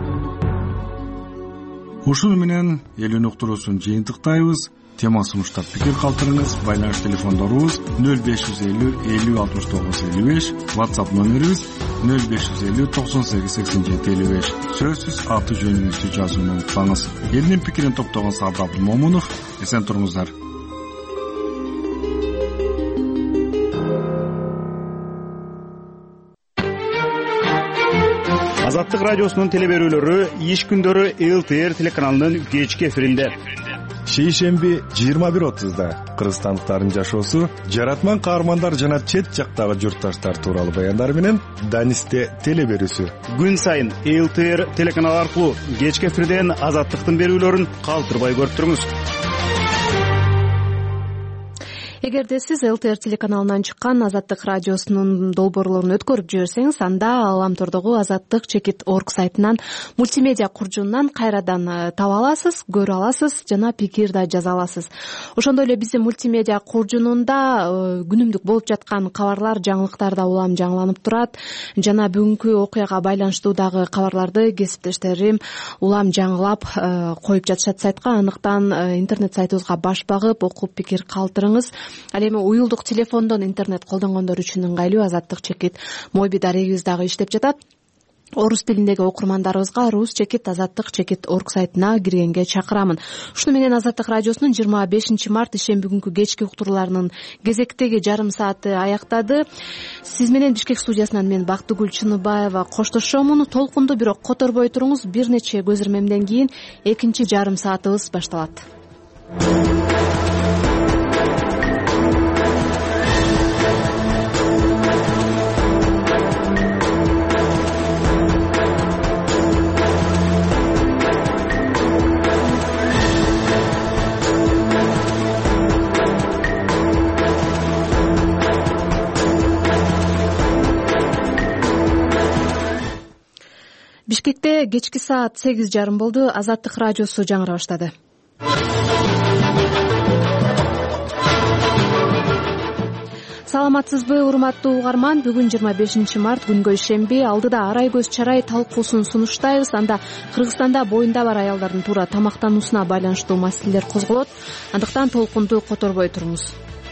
Ушуну менен элүүнү уктуруусун жыйынтыктайбыз. Тема сунуштап пикир калтырыңыз. Байланыш телефондорубуз нөл беш жүз элүү элүү алтымыш тогуз элүү беш, WhatsApp номерибиз нөл беш жүз элүү токсон сегиз сексен жети элүү беш. Сөзсүз аты жөнүңүздү жазууну унутпаңыз. Элдин пикирин топтогон Сабыр Абдымомунов. Эсен туруңуздар. Азаттык радиосунун телеберүүлөрү иш күндөрү эл тэ эр телеканалынын кечки эфиринде. Шейшемби жыйырма бир отузда кыргызстандыктардын жашоосу, жаратман каармандар жана чет жактагы журтташтар тууралуу баяндар менен Данисте телеберүүсү. Күн сайын эл тэ эр телеканалы аркылуу кечки эфирден азаттыктын берүүлөрүн калтырбай көрүп туруңуз. Эгерде сиз эл тэ эр телеканалынан чыккан Азаттык радиосунун долбоорлорун өткөрүп жиберсеңиз, анда Аламтордогу азаттык чекит орг сайтынан мультимедиа куржунунан кайрадан таба аласыз, көрө аласыз жана пикир да жаза аласыз. Ошондой эле биздин мультимедиа куржунунда күнүмдүк болуп жаткан кабарлар, жаңылыктар да улам жаңыланып турат жана бүгүнкү окуяга байланыштуу дагы кабарларды кесиптештерим улам жаңылап коюп жатышат сайтка. Андыктан интернет сайтыбызга баш багып, окуп пикир калтырыңыз. Ал эми уюлдук телефондон интернет колдонгондор үчүн ыңгайлуу азаттык чекит моби дарегибиз дагы иштеп жатат. орус тилиндеги окурмандарыбызга рус чекит азаттык чекит орг сайтына киргенге чакырамын. Ушуну менен Азаттык радиосунун жыйырма бешинчи март ишемби күнкү кечки уктурууларынын кезектеги жарым сааты аяктады. Сиз менен Бишкек студиясынан мен Бактыгүл Чыныбаева коштошомун. Толкунду бирок которбой туруңуз. Бир нече көз ирмемден кийин экинчи жарым саатыбыз башталат. Бишкекте кечки саат сегиз жарым болду. Азаттык радиосу жаңыра баштады. Саламатсызбы, урматтуу угарман? Бүгүн жыйырма бешинчи март, күнгө ишемби. Алдыда арай көз чарай талкуусун сунуштайбыз. Анда Кыргызстанда боюнда бар аялдардын туура тамактануусуна байланыштуу маселелер козголот. Андыктан толкунду которбой туруңуз.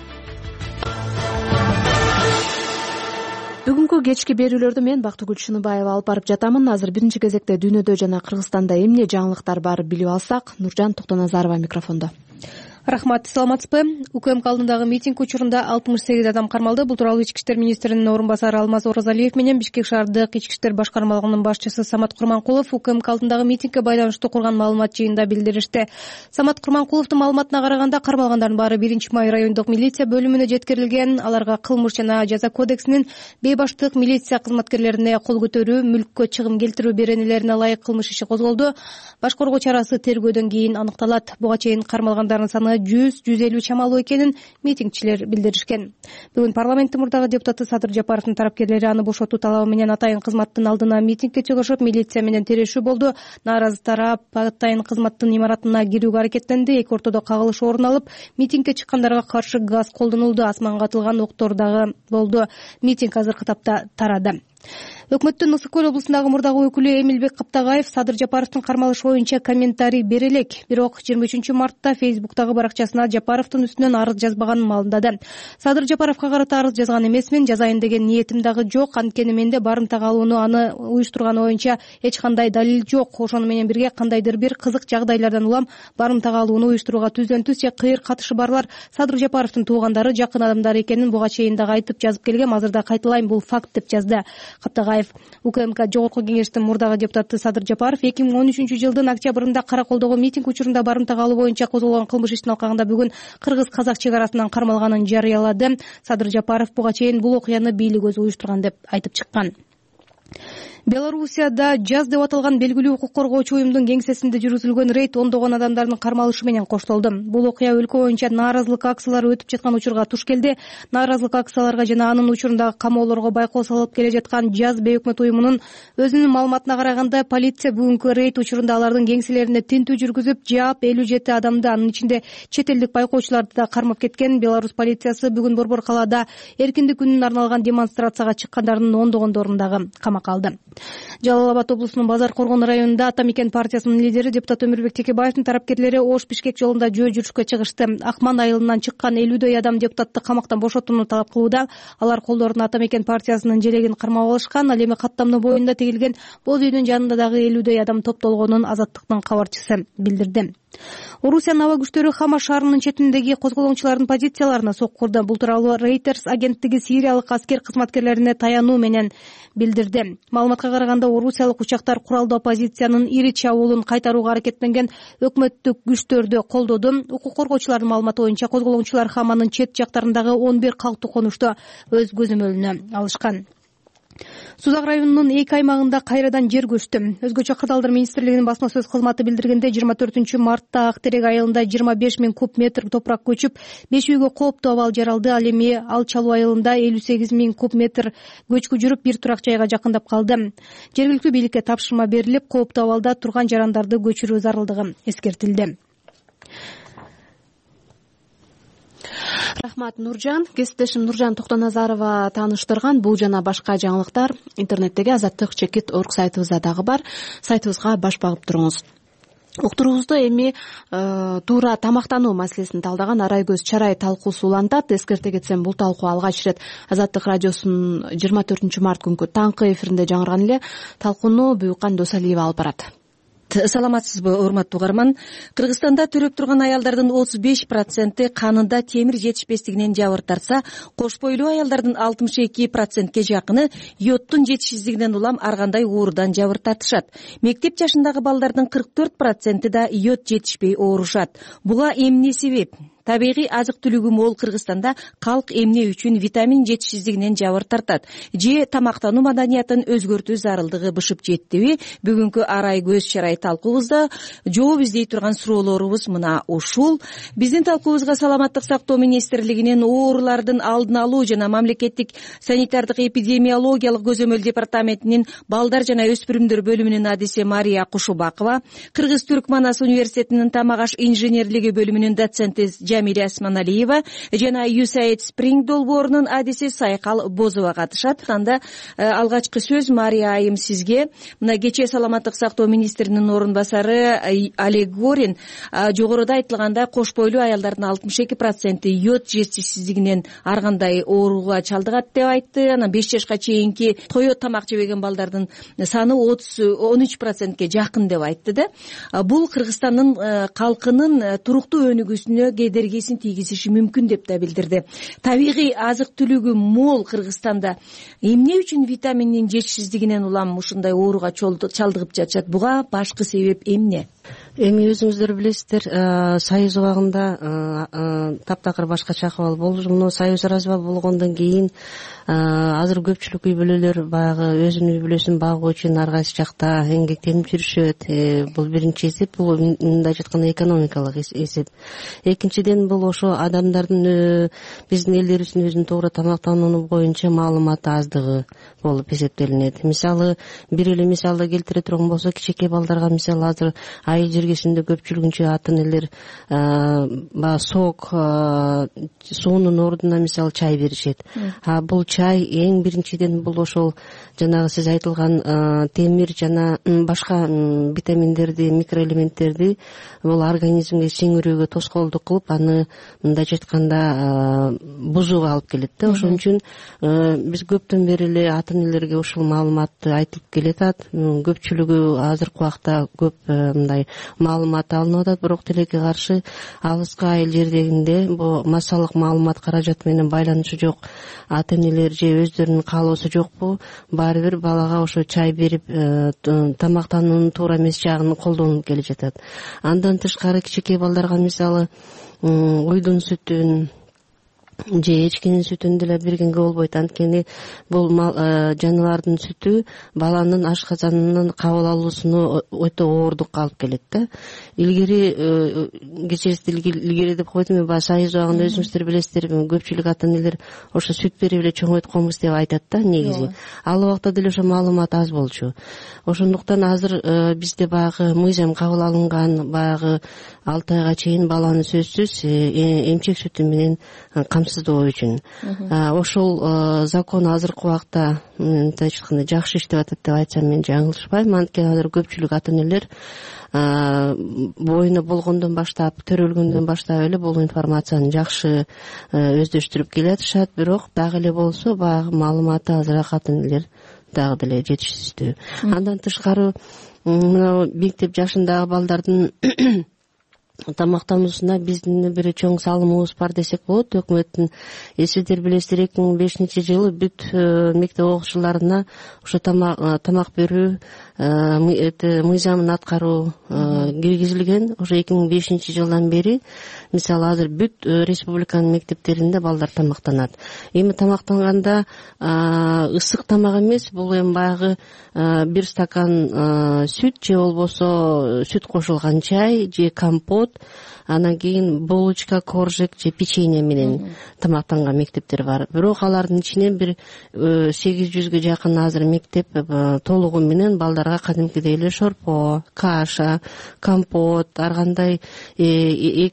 Бүгүнкү кечки берүүлөрдү мен Бактыгүл Чыныбаева алып барып жатамын. Азыр биринчи кезекте дүйнөдө жана Кыргызстанда эмне жаңылыктар бар билип алсак, Нуржан Токтоназарова микрофондо. Рахмат, саламатсызбы? УКМК алдындагы митинг учурунда алтымыш сегиз адам кармалды. Бул тууралуу Ички иштер министринин орун басары Алмаз Оразалиев менен Бишкек шаардык Ички иштер башкармалыгынын башчысы Самат Курманкулов УКМК алдындагы митингге байланыштуу курган маалымат жыйынында билдиришти. Самат Курманкуловдун маалыматына караганда, кармалгандардын баары биринчи май райондук милиция бөлүмүнө жеткирилген. Аларга кылмыш жана жаза кодексинин бейбаштык милиция кызматкерлерине кол көтөрүү, мүлккө чыгым келтирүү беренелерине ылайык кылмыш иши козголду. Баш коргоо чарасы тергөөдөн кийин аныкталат. Буга чейин кармалгандардын саны жүз жүз элүү чамалуу экенин митингчилер билдиришкен. Бүгүн парламенттин мурдагы депутаты Садыр Жапаровдун тарапкерлери аны бошотуу талабы менен атайын кызматтын алдына митингге чыгышып, милиция менен терешүү болду. Нааразы тарап атайын кызматтын имаратына кирүүгө аракеттенди. Эки ортодо кагылыш орун алып, митингге чыккандарга каршы газ колдонулду. Асманга атылган октор дагы болду. Митинг азыркы тапта тарады. Өкмөттүн Ысык Көл облусундагы мурдагы өкүлү Эмилбек Каптагаев Садыр Жапаровдун кармалышы боюнча комментарий бере элек. Бирок жыйырма үчүнчү мартта Фейсбуктагы баракчасына Жапаровдун үстүнөн арыз жазбаганын маалымдады. Садыр Жапаровго карата арыз жазган эмесмин, жазайын деген ниетим дагы жок. Анткени менде барымтага алууну аны уюштурганы боюнча эч кандай далил жок. Ошону менен бирге кандайдыр бир кызык жагдайлардан улам барымтага алууну уюштурууга түздөн түз же кыйыр катышы барлар Садыр Жапаровдун туугандары, жакын адамдары экенин буга чейин дагы айтып жазып келгем. Азырда кайталайм, бул факт деп жазды Каптагаев. УКМК Жогорку кеңештин мурдагы депутаты Садыр Жапаров эки миң он үчүнчү жылдын октябрында Караколдогу митинг учурунда барымтага алуу боюнча козголгон кылмыш иштин алкагында бүгүн кыргыз-казак чек арасынан кармалганын жарыялады. Садыр Жапаров буга чейин бул окуяны бийлик өзү уюштурган деп айтып чыккан. Белоруссияда жаз деп аталган белгилүү укук коргоочу уюмдун кеңсесинде жүргүзүлгөн рейд ондогон адамдардын кармалышы менен коштолду. Бул окуя өлкө боюнча нааразылык акциялары өтүп жаткан учурга туш келди. Нааразылык акцияларга жана анын учурундагы камоолорго байкоо салып келе жаткан жаз бейөкмөт уюмунун өзүнүн маалыматына караганда, полиция бүгүнкү рейд учурунда алардын кеңселерине тинтүү жүргүзүп, жаап элүү жети адамды, анын ичинде чет элдик байкоочуларды да кармап кеткен. Беларусь полициясы бүгүн Борбор калаада эркиндик күнүнө арналган демонстрацияга чыккандардын ондогондорун дагы камакка алды. Жалал Абад облусунун Базар Коргон районунда Атамекен партиясынын лидери депутат Өмүрбек Текебаевдин тарапкерлери Ош-Бишкек жолунда жөө жүрүшкө чыгышты. Акман айылынан чыккан элүүдөй адам депутатты камактан бошотууну талап кылууда. Алар колдоруна Атамекен партиясынын желегин кармап алышкан. Ал эми каттамдын боюнда тигилген боз үйдүн жанында дагы элүүдөй адам топтолгонун Азаттыктын кабарчысы билдирди. Орусиянын аба күчтөрү Хама шаарынын четиндеги козголоңчулардын позицияларына сокку урду. Бул тууралуу Reuters агенттиги сириялык аскер кызматкерлерине таянуу менен билдирди. Маалыматка караганда, орусиялык учактар куралдуу оппозициянын ири чабуулун кайтарууга аракеттенген өкмөттүк күчтөрдү колдоду. Укук коргоочулардын маалыматы боюнча, козголоңчулар Хаманын чет жактарындагы он бир калктуу конушту өз көзөмөлүнө алышкан. Сузак районунун эки аймагында кайрадан жер көчтү. Өзгөчө кырдаалдар министрлигинин басма сөз кызматы билдиргенде, жыйырма төртүнчү мартта Ак Терек айылында жыйырма беш миң куб метр топурак көчүп, беш үйгө кооптуу абал жаралды. Ал эми Ал Чалуу айылында элүү сегиз миң куб метр көчкү жүрүп, бир турак жайга жакындап калды. Жергиликтүү бийликке тапшырма берилип, кооптуу абалда турган жарандарды көчүрүү зарылдыгы эскертилди. Рахмат, Нуржан. Кесиптешим Нуржан Токтоназарова тааныштырган. Бул жана башка жаңылыктар интернеттеги азаттык чекит орг сайтыбызда дагы бар. Сайтыбызга баш багып туруңуз. уктуруубузда эми туура тамактануу маселесин талдаган Арайкөз Чарай талкуусу улантат. Эскерте кетсем, бул талкуу алгач ирет Азаттык радиосунун жыйырма төртүнчү март күнкү таңкы эфиринде жаңырган эле. Талкууну Буюкан Досалиева алып барат. Саламатсызбы, урматтуу угарман. Кыргызстанда төрөп турган аялдардын отуз беш проценти канында темир жетишпестигинен жабыр тартса, кош бойлуу аялдардын алтымыш эки процентке жакыны йодтун жетишсиздигинен улам ар кандай оорудан жабыр тартышат. Мектеп жашындагы балдардын кырк төрт проценти да йод жетишпей оорушат. Буга эмне себеп? Табигый азык-түлүгү мол Кыргызстанда калк эмне үчүн витамин жетишсиздигинен жабыр тартат? Же тамактануу маданиятын өзгөртүү зарылдыгы бышып жеттиби? Бүгүнкү Арайкөз Чарай талкуубузда жооп издей турган суроолорубуз мына ушул. Биздин талкуубузга Саламаттык сактоо министрлигинин оорулардын алдын алуу жана мамлекеттик санитардык эпидемиологиялык көзөмөл департаментинин балдар жана өспүрүмдөр бөлүмүнүн адиси Мария Кушубакова, Кыргыз-Түрк Манас университетинин тамак аш инженерлиги бөлүмүнүн доценти Жамиля Осмоналиева жана ю эс эй ай ди Спринг долбоорунун адиси Сайкал Бозова катышат. Анда алгачкы сөз Мария айым сизге. Мына кечээ Саламаттык сактоо министринин орун басары Олег Горин жогоруда айтылгандай кош бойлуу аялдардын алтымыш эки проценти йод жетишсиздигинен ар кандай ооруга чалдыгат деп айтты. Анан беш жашка чейинки тое тамак жебеген балдардын саны отуз он үч процентке жакын деп айтты да. Бул Кыргызстандын калкынын туруктуу өнүгүүсүнө кедергисин тийгизиши мүмкүн деп да билдирди. Табигый азык-түлүгү мол Кыргызстанда эмне үчүн витаминдин жетишсиздигинен улам ушундай ооруга чалдыгып жатышат? Буга башкы себеп эмне? Эми өзүңүздөр билесиздер, Союз убагында таптакыр башкача акыбал болчу. Муну Союз развал болгондон кийин азыр көпчүлүк үй бүлөлөр баягы өзүнүн үй бүлөсүн багуу үчүн ар кайсы жакта эмгектенип жүрүшөт. Бул биринчи эсеп, бул мындай айтканда экономикалык эсеп. Экинчиден бул ошо адамдардын биздин элдерибиздин өзүнүн туура тамактануу боюнча маалыматы аздыгы болуп эсептелинет. Мисалы, бир эле мисалды келтире турган болсок, кичинекей балдарга мисалы азыр айыл жергесинде көпчүлүгүнчө ата энелер баягы сок суунун ордуна мисалы чай беришет. А бул чай эң биринчиден бул ошол жанагы сиз айтылган темир жана башка витаминдерди, микроэлементтерди бул организмге сиңирүүгө тоскоолдук кылып, аны мындайча айтканда бузууга алып келет да. Ошон үчүн биз көптөн бери эле ата энелерге ушул маалыматты айтып келатат. Көпчүлүгү азыркы убакта көп мындай маалымат алынып атат, бирок тилекке каршы алыскы айыл жердегинде бул массалык маалымат каражаты менен байланышы жок ата энелер же өздөрүнүн каалоосу жокпу, баары бир балага ошо чай берип тамактануунун туура эмес жагын колдонуп келе жатат. Андан тышкары кичинекей балдарга мисалы уйдун сүтүн же эчкинин сүтүн деле бергенге болбойт. Анткени бул жаныбардын сүтү баланын ашказанынын кабыл алуусуну өтө оордукка алып келет да. Илгери кечеси илгери деп койдум, баягы Союз убагында өзүңүздөр билесиздер, көпчүлүк ата энелер ошо сүт берип эле чоңойтконбуз деп айтат да негизи. Ал убакта деле ошо маалымат аз болчу. Ошондуктан азыр бизде баягы мыйзам кабыл алынган, баягы алты айга чейин баланы сөзсүз эмчек сүтү менен камсыздоо үчүн. Ошол закон азыркы убакта мындайча айтканда жакшы иштеп атат деп айтсам мен жаңылышпайм. Анткени азыр көпчүлүк ата энелер боюна болгондон баштап, төрөлгөндөн баштап эле бул информацияны жакшы өздөштүрүп келатышат. Бирок дагы эле болсо баягы маалыматы азыраак ата энелер дагы деле жетишсиздүү. Андан тышкары мына мектеп жашындагы балдардын тамактануусуна биздин бир чоң салымыбыз бар десек болот. Өкмөттүн, сиздер билесиздер, эки миң бешинчи жылы бүт мектеп окуучуларына ошо тамак берүү мыйзамын аткаруу киргизилген. Ошо эки миң бешинчи жылдан бери мисалы азыр бүт республиканын мектептеринде балдар тамактанат. Эми тамактанганда ысык тамак эмес, бул эми баягы бир стакан сүт же болбосо сүт кошулган чай же компот, анан кийин булочка, коржик же печенье менен тамактанган мектептер бар. Бирок алардын ичинен бир сегиз жүзгө жакын азыр мектеп толугу менен балдарга кадимкидей эле шорпо, каша, компот, ар кандай экинчи тамак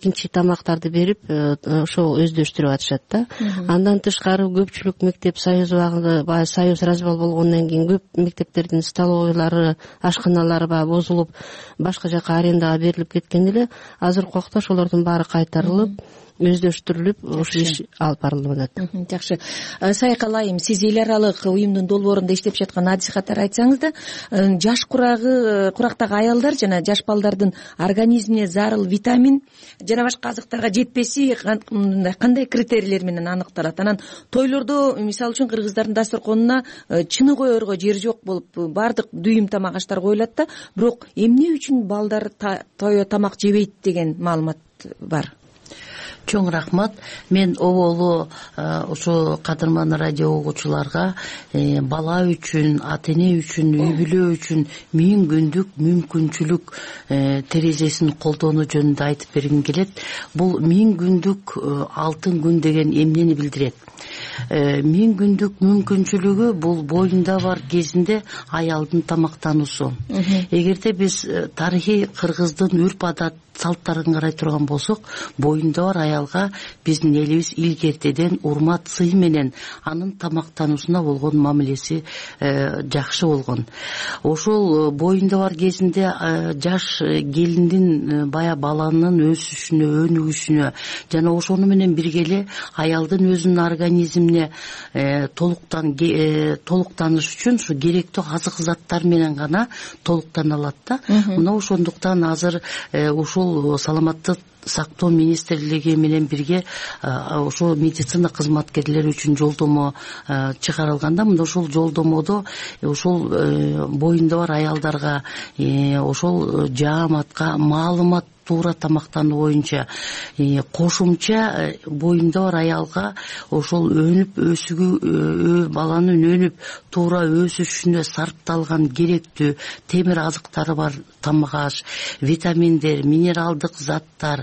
тамактарды берип ошол өздөштүрүп атышат да. Андан тышкары көпчүлүк мектеп союз убагында баягы союз развал болгондон кийин көп мектептердин столовойлары, ашканалары баягы бузулуп, башка жака арендага берилип кеткен эле. Азыркы убакта ошолордун баары кайтарылып, өздөштүрүлүп ушул иш алып барылып атат. Жакшы. Сайкал айым, сиз эл аралык уюмдун долбоорунда иштеп жаткан насихаттар айтсаңыз да, жаш курагы, курактагы аялдар жана жаш балдардын организмине зарыл витамин жана башка азыктарга жетпеси кандай критерийлер менен аныкталат? Анан тойлордо, мисалы үчүн, кыргыздардын дасторконуна чыны коерго жер жок болуп, баардык дүйүм тамак аштар коюлат да, бирок эмне үчүн балдар тойо тамак жебейт деген маалымат бар. Чоң рахмат. Мен оболу ошо кадырман радио угуучуларга бала үчүн, ата эне үчүн, үй бүлө үчүн миң күндүк мүмкүнчүлүк терезесин колдонуу жөнүндө айтып бергим келет. Бул миң күндүк алтын күн деген эмнени билдирет? Миң күндүк мүмкүнчүлүгү бул боюнда бар кезинде аялдын тамактануусу. Эгерде биз тарыхый кыргыздын үрп адат салттарын карай турган болсок, боюнда бар аялга биздин элибиз илгертеден урмат сый менен анын тамактануусуна болгон мамилеси жакшы болгон. Ошол боюнда бар кезинде жаш келиндин бая баланын өсүшүнө, өнүгүшүнө жана ошону менен бирге эле аялдын өзүнүн организмине толуктан толуктаныш үчүн ушу керектүү азык заттар менен гана толуктана алат да. Мына ошондуктан азыр ушул саламаттык сактоо министрлиги менен бирге ошо медицина кызматкерлери үчүн жолдомо чыгарылганда, мында ошол жолдомодо ошол боюнда бар аялдарга ошол жааматка маалымат туура тамактануу боюнча кошумча боюнда бар аялга ошол өнүп өсүгү баланын өнүп туура өсүшүнө сарпталган керектүү темир азыктары бар тамак аш, витаминдер, минералдык заттар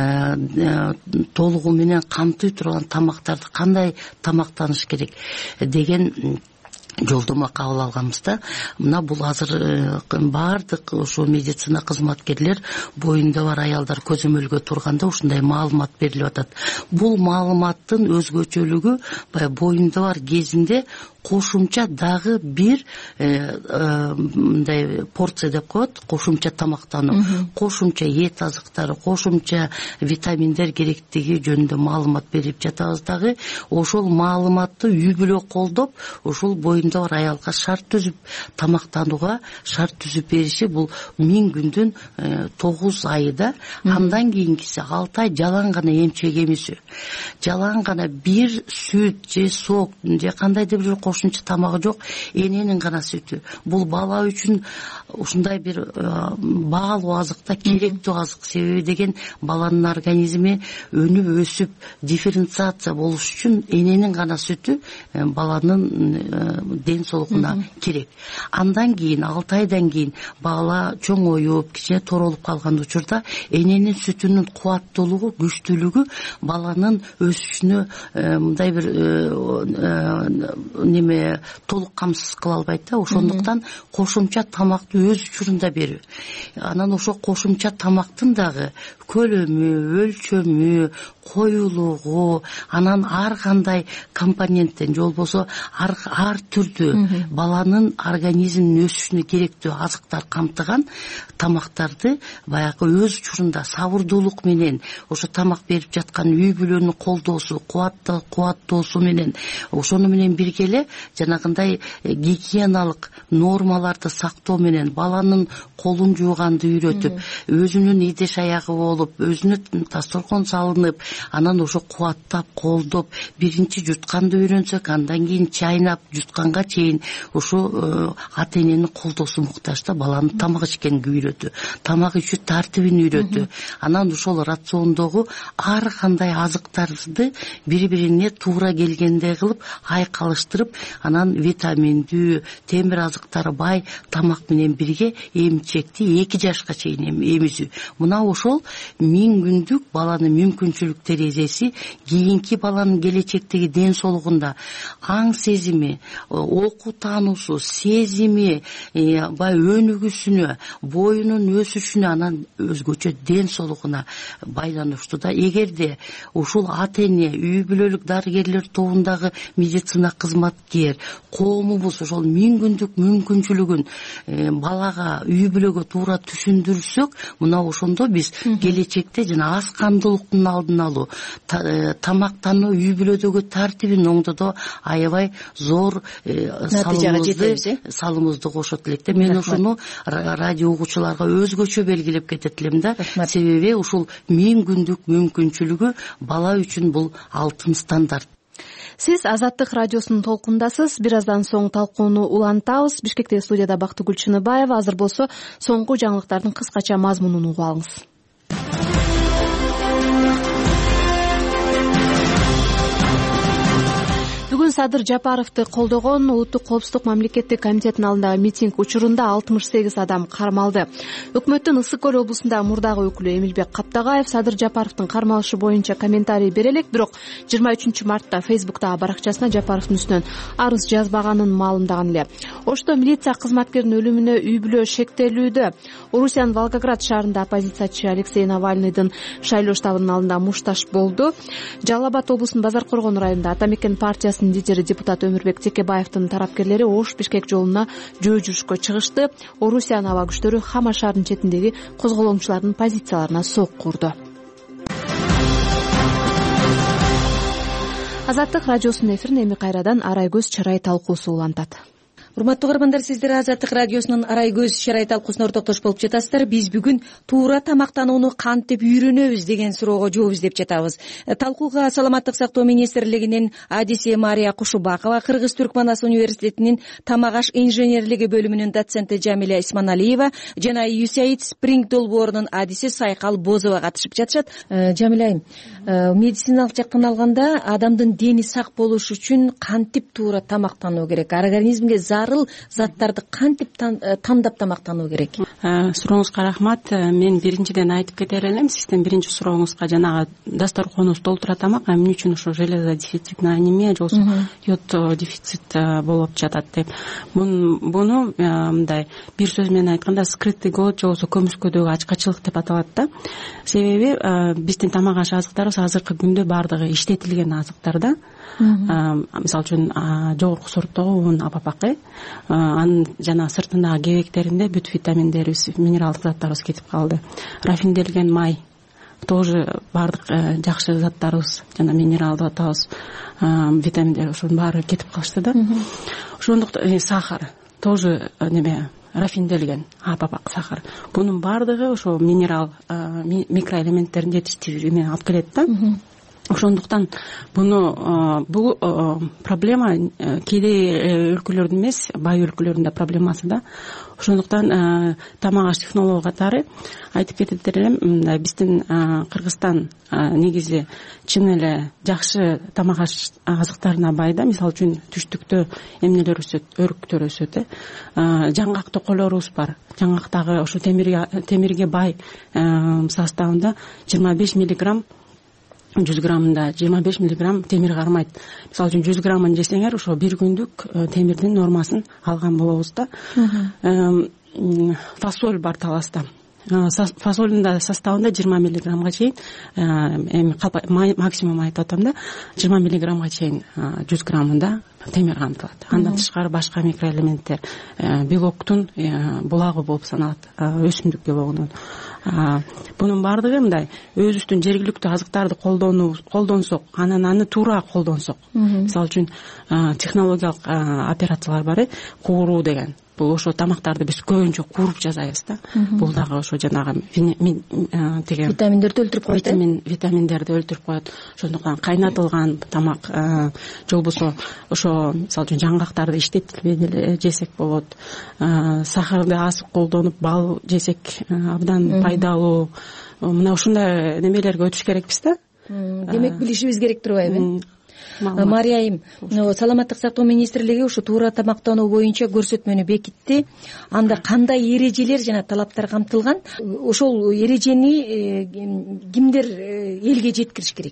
толугу менен камтый турган тамактарды кандай тамактаныш керек деген жолдомо кабыл алганбыз да. Мына бул азыр баардык ошо медицина кызматкерлер боюнда бар аялдар көзөмөлгө турганда ушундай маалымат берилип атат. Бул маалыматтын өзгөчөлүгү баягы боюнда бар кезинде кошумча дагы бир мындай порция деп коет, кошумча тамактануу, кошумча эт азыктары, кошумча витаминдер керектиги жөнүндө маалымат берип жатабыз дагы. Ошол маалыматты үй бүлө колдоп, ошол боюнда бар аялга шарт түзүп тамактанууга шарт түзүп бериши бул миң күндүн тогуз айда. Андан кийинкиси алты ай жалаң гана эмчек эмисүү, жалаң гана бир сүт же сок же кандайдыр бир кошумча тамагы жок, эненин гана сүтү. Бул бала үчүн ушундай бир баалуу азык да, керектүү азык. Себеби деген баланын организми өнүп өсүп дифференциация болуш үчүн эненин гана сүтү баланын ден соолугуна керек. Андан кийин алты айдан кийин бала чоңоюп, кичине торолуп калган учурда эненин сүтүнүн кубаттуулугу, күчтүүлүгү баланын өсүшүнө мындай бир неме толук камсыз кыла албайт да. Ошондуктан кошумча тамакты өз учурунда берүү. Анан ошо кошумча тамактын дагы көлөмү, өлчөмү, коюлугу, анан ар кандай компоненттен же болбосо ар, ар түрдүү баланын организминин өсүшүнө керектүү азыктар камтыган тамактарды баягы өз учурунда сабырдуулук менен ошо тамак берип жаткан үй бүлөнүн колдоосу, кубатты кубаттоосу менен ошону менен бирге эле жанагындай гигиеналык нормаларды сактоо менен баланын колун жууганды үйрөтүп, өзүнүн идеш аягы болуп, өзүнө дасторкон салынып, анан ошо кубаттап, колдоп, биринчи жутканды үйрөнсөк, андан кийин чайнап, жутканга чейин ошо ата эненин колдоосу муктаж да. Баланын тамак ичкенге үйрөтүү, тамак ичүү тартибин үйрөтүү. Анан ошол рациондогу ар кандай азыктарды бири-бирине туура келгендей кылып айкалыштырып, анан витаминдүү, темир азыктары бай тамак менен бирге эмчекти эки жашка чейин эмизүү. Мына ошол миң күндүк баланын мүмкүнчүлүк терезеси кийинки баланын келечектеги ден соолугунда аң сезими, окуу таануусу, сезими, бай өнүгүүсүнө, боюнун өсүшүнө, анан өзгөчө ден соолугуна байланыштуу да. Эгерде ушул ата эне, үй бүлөлүк дарыгерлер тобундагы медицина кызматкер, коомубуз ошол миң күндүк мүмкүнчүлүгүн балага, үй бүлөгө туура түшүндүрсөк, мына ошондо биз келечекте жана аз кандуулуктун алдын алуу, тамактануу, үй бүлөдөгү тартибин оңдоодо аябай зор натыйжага жетебиз. салымыбызды кошот элек да. Мен ошону радио угуучуларга өзгөчө белгилеп кетет элем да. Себеби ушул миң күндүк мүмкүнчүлүгү бала үчүн бул алтын стандарт. Сиз Азаттык радиосунун толкундасыз. Бир аздан соң талкууну улантабыз. Бишкектеги студияда Бактыгүл Чыныбаева. Азыр болсо соңку жаңылыктардын кыскача мазмунун угуп алыңыз. Бүгүн Садыр Жапаровду колдогон Улуттук коопсуздук мамлекеттик комитетинин алдындагы митинг учурунда алтымыш сегиз адам кармалды. Өкмөттүн Ысык көл облусундагы мурдагы өкүлү Эмилбек Каптагаев Садыр Жапаровдун кармалышы боюнча комментарий бере элек, бирок жыйырма үчүнчү мартта Фейсбуктагы баракчасына Жапаровдун үстүнөн арыз жазбаганын маалымдаган эле. Ошто милиция кызматкеринин өлүмүнө үй бүлө шектелүүдө. Орусиянын Волгоград шаарында оппозициячы Алексей Навальныйдын шайлоо штабынын алдында мушташ болду. Жалал Абад облусунун Базар Коргон районунда Ата Мекен партиясынын лидери депутат Өмүрбек Текебаевдин тарапкерлери Ош-Бишкек жолуна жөө жүрүшкө чыгышты. Орусиянын аба күчтөрү Хама шаарынын четиндеги козголоңчулардын позицияларына сок курду. Азаттык радиосунун эфирин эми кайрадан Арай көз чарай талкуусу улантат. Урматтуу угармандар, сиздер Азаттык радиосунун Арай көз чарай талкуусуна ортоктош болуп жатасыздар. Биз бүгүн туура тамактанууну кантип үйрөнөбүз деген суроого жооп издеп жатабыз. Талкууга Саламаттык сактоо министрлигинин адиси Мария Кушубакова, Кыргыз-Түркман ас университетинин тамак аш инженерлиги бөлүмүнүн доценти Жамиля Исманалиева жана ю эс эй ай ди Спринг долбоорунун адиси Сайкал Бозова катышып жатышат. Жамиля айым, медициналык жактан алганда адамдын дени сак болуш үчүн кантип туура тамактануу керек? Организмге заттарды кантип тандап тамактануу керек? Сурооңузга рахмат. Мен биринчиден айтып кетер элем, сиздин биринчи сурооңузга жанагы дасторконубуз толтура тамак, эмне үчүн ошо железо дефицитная анемия же болбосо йод дефицит болуп жатат деп. Буну мындай бир сөз менен айтканда скрытый голод же болбосо көмүскөдөгү ачкачылык деп аталат да. Себеби биздин тамак аш азыктарыбыз азыркы күндө баардыгы иштетилген азыктар да. Мисалы үчүн жогорку сорттогу un, апапакы, анын жана сыртындагы кебектеринде бүт витаминдерибиз, минералдык заттарыбыз кетип калды. Рафинделген май тоже баардык жакшы заттарыбыз, жана минералды атабыз, витаминдер ошонун баары кетип калышты да. Ошондуктан сахар тоже неме рафинделген апапак сахар. Бунун баардыгы ошо минерал микроэлементтердин жетиштирүүнү алып келет да. Ошондуктан буну бул проблема кээде өлкөлөрдүн эмес, бай өлкөлөрдүн да проблемасы да. Ошондуктан тамак аш технологу катары айтып кетет элем, мындай биздин Кыргызстан негизи чын эле жакшы тамак аш азыктарына бай да. Мисалы үчүн түштүктө эмнелер өсөт, өрүктөр өсөт. Жаңгак токойлорубуз бар. Жаңгактагы ошо темирге бай составында жыйырма беш миллиграмм жүз граммында жыйырма беш миллиграмм темир кармайт. Мисалы үчүн жүз граммын жесеңер, ошо бир күндүк темирдин нормасын алган болобуз да. Фасоль бар таласта. Фасолдун да составында жыйырма миллиграммга чейин, эми максимум айтып атам да, жыйырма миллиграммга чейин жүз граммында темир камтылат. Андан тышкары башка микроэлементтер, белоктун булагы болуп саналат, өсүмдүк белогунун. Бунун баардыгы мындай өзүбүздүн жергиликтүү азыктарды колдонсок, анан аны туура колдонсок. Мисалы үчүн технологиялык операциялар бар, кууруу деген. Бул ошо тамактарды биз көбүнчө кууруп жасайбыз да. Бул дагы ошо жанагы деген витаминдерди өлтүрүп коет. Витамин витаминдерди өлтүрүп коет. Ошондуктан кайнатылган тамак же болбосо ошо мисалы үчүн жаңгактарды иштетилбей деле жесек болот. Сахарды аз колдонуп бал жесек абдан пайдалуу. Мына ушундай немелерге өтүш керекпиз да. Демек билишибиз керек турбайбы? Мария айым, саламаттык сактоо министрлиги ушу туура тамактануу боюнча көрсөтмөнү бекитти. Анда кандай эрежелер жана талаптар камтылган? Ошол эрежени кимдер элге жеткириш керек?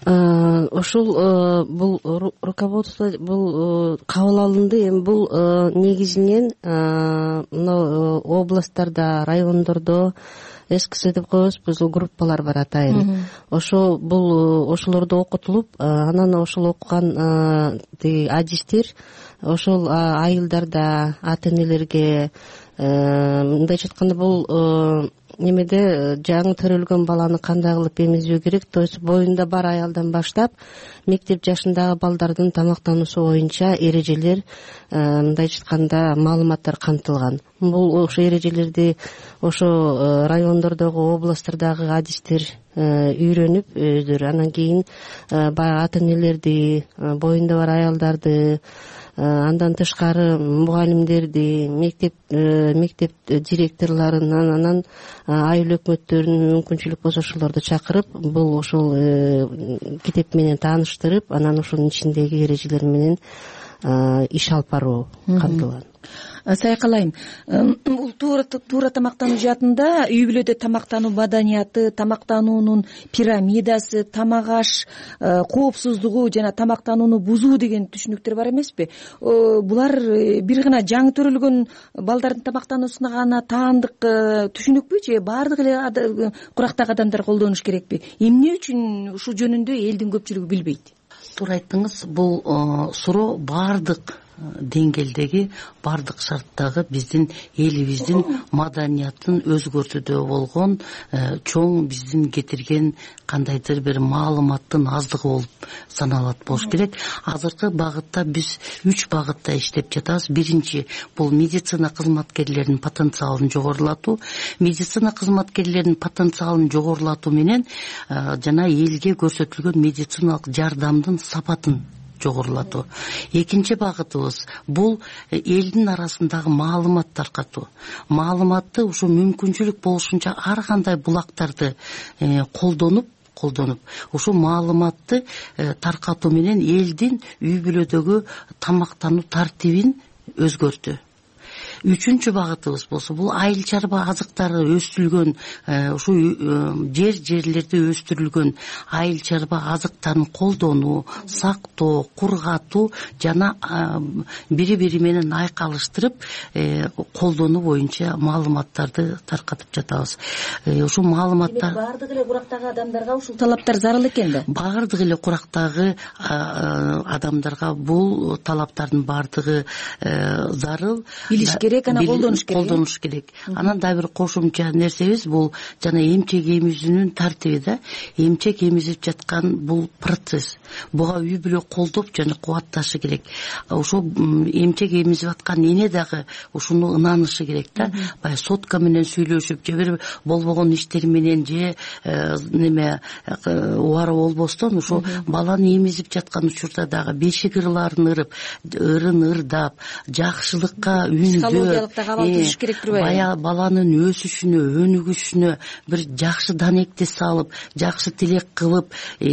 Ошол бул руководство бул кабыл алынды. Эми бул негизинен мына областтарда, райондордо эс ка эс деп коебуз, бул группалар бар атайын. Ошо бул ошолордо окутулуп, анан ошол окуган тиги адистер ошол айылдарда ата энелерге, мындайча айтканда, бул немеде жаңы төрөлгөн баланы кандай кылып эмизбөө керек, то есть боюнда бар аялдан баштап мектеп жашындагы балдардын тамактануусу боюнча эрежелер, мындайча айтканда, маалыматтар камтылган. Бул ошо эрежелерди ошо райондордогу, областтардагы адистер үйрөнүп өздөрү, анан кийин баягы ата энелерди, боюнда бар аялдарды, андан тышкары мугалимдерди, мектеп мектеп директорлорун, анан айыл өкмөттөрүн мүмкүнчүлүк болсо ошолорду чакырып, бул ошол китеп менен тааныштырып, анан ошонун ичиндеги эрежелер менен иш алып баруу камтылган. Сайкал айым, бул туура тамактануу жаатында үй бүлөдө тамактануу маданияты, тамактануунун пирамидасы, тамак аш коопсуздугу жана тамактанууну бузуу деген түшүнүктөр бар эмеспи? Булар бир гана жаңы төрөлгөн балдардын тамактануусуна гана таандык түшүнүкпү же баардык эле курактагы адамдар колдонуш керекпи? Эмне үчүн ушул жөнүндө элдин көпчүлүгү билбейт? Туура айттыңыз, бул суроо баардык деңгээлдеги, баардык шарттагы биздин элибиздин маданиятын өзгөртүүдө болгон чоң биздин кетирген кандайдыр бир маалыматтын аздыгы болуп саналат болуш керек. Азыркы багытта биз үч багытта иштеп жатабыз. Биринчи, бул медицина кызматкерлеринин потенциалын жогорулатуу. Медицина кызматкерлеринин потенциалын жогорулатуу менен жана элге көрсөтүлгөн медициналык жардамдын сапатын жогорулатуу. Экинчи багытыбыз бул элдин арасындагы маалымат таркатуу. Маалыматты ушу мүмкүнчүлүк болушунча ар кандай булактарды колдонуп колдонуп ушул маалыматты таркатуу менен элдин үй бүлөдөгү тамактануу тартибин өзгөртүү. Үчүнчү багытыбыз болсо бул айыл чарба азыктары өстүрүлгөн, ушу жер жерлерде өстүрүлгөн айыл чарба азыктарын колдонуу, сактоо, кургатуу жана бири бири менен айкалыштырып колдонуу боюнча маалыматтарды таркатып жатабыз. Ушул маалыматтар баардык эле курактагы адамдарга ушул талаптар зарыл экен да. Баардык эле курактагы адамдарга бул талаптардын баардыгы зарыл. Билиш керек, ана колдонуш керек. Колдонуш керек. Анан да бир кошумча нерсебиз бул жана эмчек эмизүүнүн тартиби да. Эмчек эмизип жаткан бул процесс. Буга үй бүлө колдоп жана кубатташы керек. Ошо эмчек эмизип аткан эне дагы ушуну ынанышы керек да. Баягы сотка менен сүйлөшүп, же бир болбогон иштер менен, же неме убары болбостон ошо баланы эмизип жаткан учурда дагы бешик ырларын ырып, ырын ырдап, жакшылыкка үндөө, баягы баланын өсүшүнө, өнүгүшүнө бир жакшы данекти салып, жакшы тилек кылып,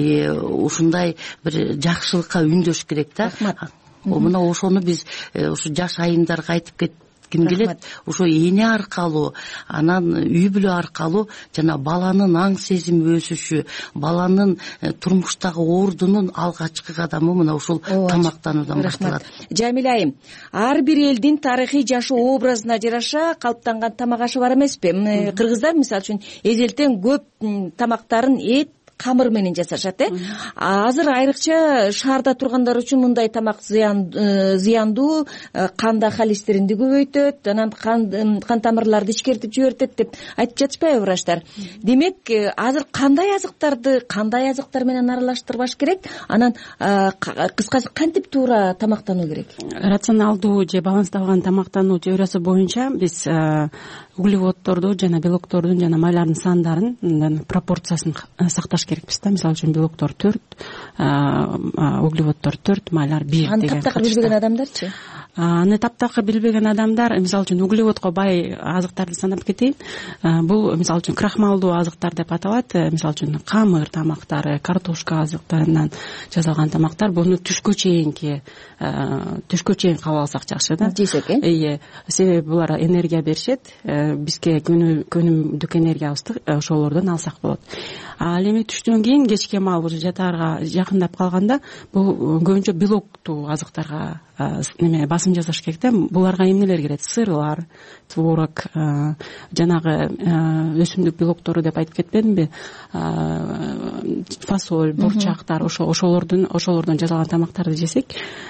ушундай бир жакшылыкка үндөш керек да. Мына ошону биз ушу жаш айымдарга айтып кет ким келет, ошо эне аркалуу, анан үй бүлө аркалуу жана баланын аң сезими өсүшү, баланын турмуштагы ордунун алгачкы кадамы мына ушул тамактануудан башталат. Жамиля айым, ар бир элдин тарыхый жашоо образына жараша калыптанган тамак ашы бар эмеспи? Кыргыздар мисалы үчүн эзелтен көп тамактарын эт, камыр менен жасашат, э? Азыр айрыкча шаарда тургандар үчүн мындай тамак зыяндуу, канда холестеринди көбөйтөт, анан кан тамырларды ичкертип жибертет деп айтып жатышпайбы врачтар? Демек, азыр кандай азыктарды кандай азыктар менен аралаштырбаш керек? Анан кыскасы кантип туура тамактануу керек? Рационалдуу же балансталган тамактануу теориясы боюнча биз углеводдорду жана белоктордун жана майлардын сандарын, пропорциясын сакташ керекпиз да. Мисалы үчүн белоктор төрт, углеводдор төрт, майлар бир деген. Аны таптакыр билбеген адамдарчы? аны таптакыр билбеген адамдар, мисалы үчүн углеводко бай азыктарды санап кетейин. Бул мисалы үчүн крахмалдуу азыктар деп аталат. Мисалы үчүн камыр тамактары, картошка азыктарынан жасалган тамактар, буну түшкө чейинки түшкө чейин кабыл алсак жакшы да. Жесек э? Ие, себеби булар энергия беришет. Бизге күнүмдүк энергиябызды ошолордон алсак болот. Ал эми түштөн кийин кечке маал жатаарга жакындап калганда бул көбүнчө белоктуу азыктарга неме басым жасаш керек да. Буларга эмнелер кирет? Сырлар, творог, жанагы өсүмдүк белоктору деп айтып кетпедимби? Фасоль, бурчактар, ошо ошолордун ошолордон жасалган тамактарды жесек,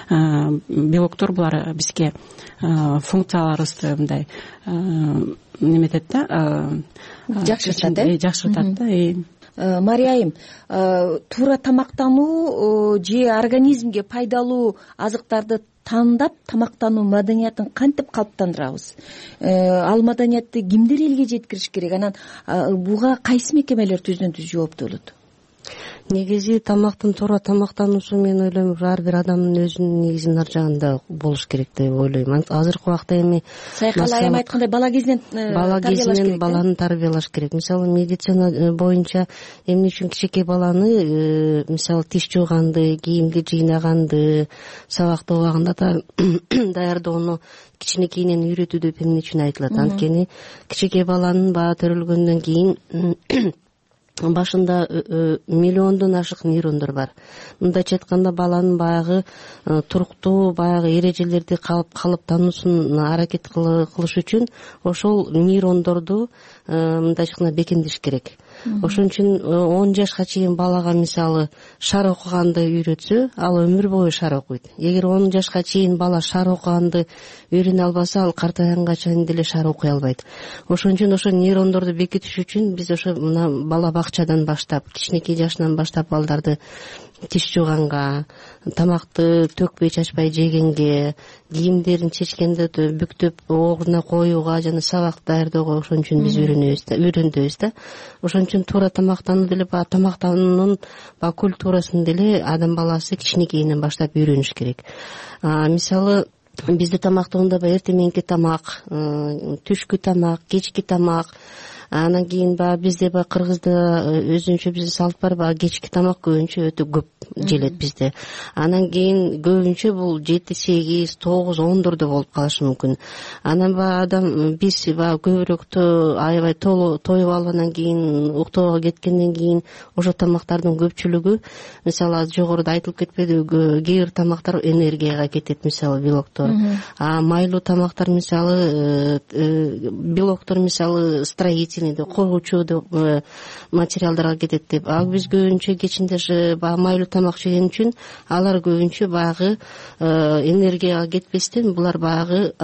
белоктор булар бизге функцияларыбызды мындай неметет да, жакшыртат э? Жакшыртат да. Мария айым, туура тамактануу же организмге пайдалуу азыктарды тандап тамактануу маданиятын кантип калыптандырабыз? Ал маданиятты кимдер элге жеткириш керек? Анан буга кайсы мекемелер түздөн түз жооптуу болот? Негизи тамактын туура тамактануусу мен ойлойм ар бир адамдын өзүнүн негизинин ар жагында болуш керек деп ойлойм. Азыркы убакта эми Сайкал айым айткандай бала кезинен бала кезинен баланы тарбиялаш керек. Мисалы медицина боюнча эмне үчүн кичинекей баланы мисалы тиш жууганды, кийимди жыйнаганды, сабакты убагында даярдоону кичинекейинен үйрөтүү деп эмне үчүн айтылат? Анткени кичинекей баланын баа төрөлгөндөн кийин башында миллиондон ашык нейрондор бар. Мындайча айтканда баланын баягы туруктуу баягы эрежелерди калыптануусун аракет кылыш үчүн ошол нейрондорду мындайча айтканда бекемдеш керек. Ошон үчүн он жашка чейин балага мисалы шар окуганды үйрөтсө, ал өмүр бою шар окуйт. Эгер он жашка чейин бала шар окуганды үйрөнө албаса, ал картайганга чейин деле шар окуй албайт. Ошон үчүн ошо нейрондорду бекитиш үчүн биз ошо мына бала бакчадан баштап, кичинекей жашынан баштап балдарды тиш жууганга, тамакты төкпөй чачпай жегенге, кийимдерин чечкенде бүктөп ордуна коюуга жана сабак даярдоого ошон үчүн биз үйрөнөбүз да, үйрөндөбүз да. Ошон үчүн туура тамактануу деле баягы тамактануунун баягы культурасын деле адам баласы кичинекейинен баштап үйрөнүш керек. Мисалы бизде тамактоодо баягы эртең мененки тамак, түшкү тамак, кечки тамак, анан кийин баягы бизде баягы кыргызда өзүнчө бизде салт бар, баягы кечки тамак көбүнчө өтө көп желет бизде. Анан кийин көбүнчө бул жети, сегиз, тогуз, ондордо болуп калышы мүмкүн. Анан баягы адам биз баягы көбүрөөк аябай тоюп алып анан кийин уктоого кеткенден кийин ошо тамактардын көпчүлүгү, мисалы жогоруда айтылып кетпедиби, кээ бир тамактар энергияга кетет, мисалы белоктор. А майлуу тамактар мисалы белоктор мисалы строительный коргоочу деп материалдарга кетет деп. Ал биз көбүнчө кечинде баягы майлуу тамак жеген үчүн алар көбүнчө баягы энергияга кетпестен булар баягы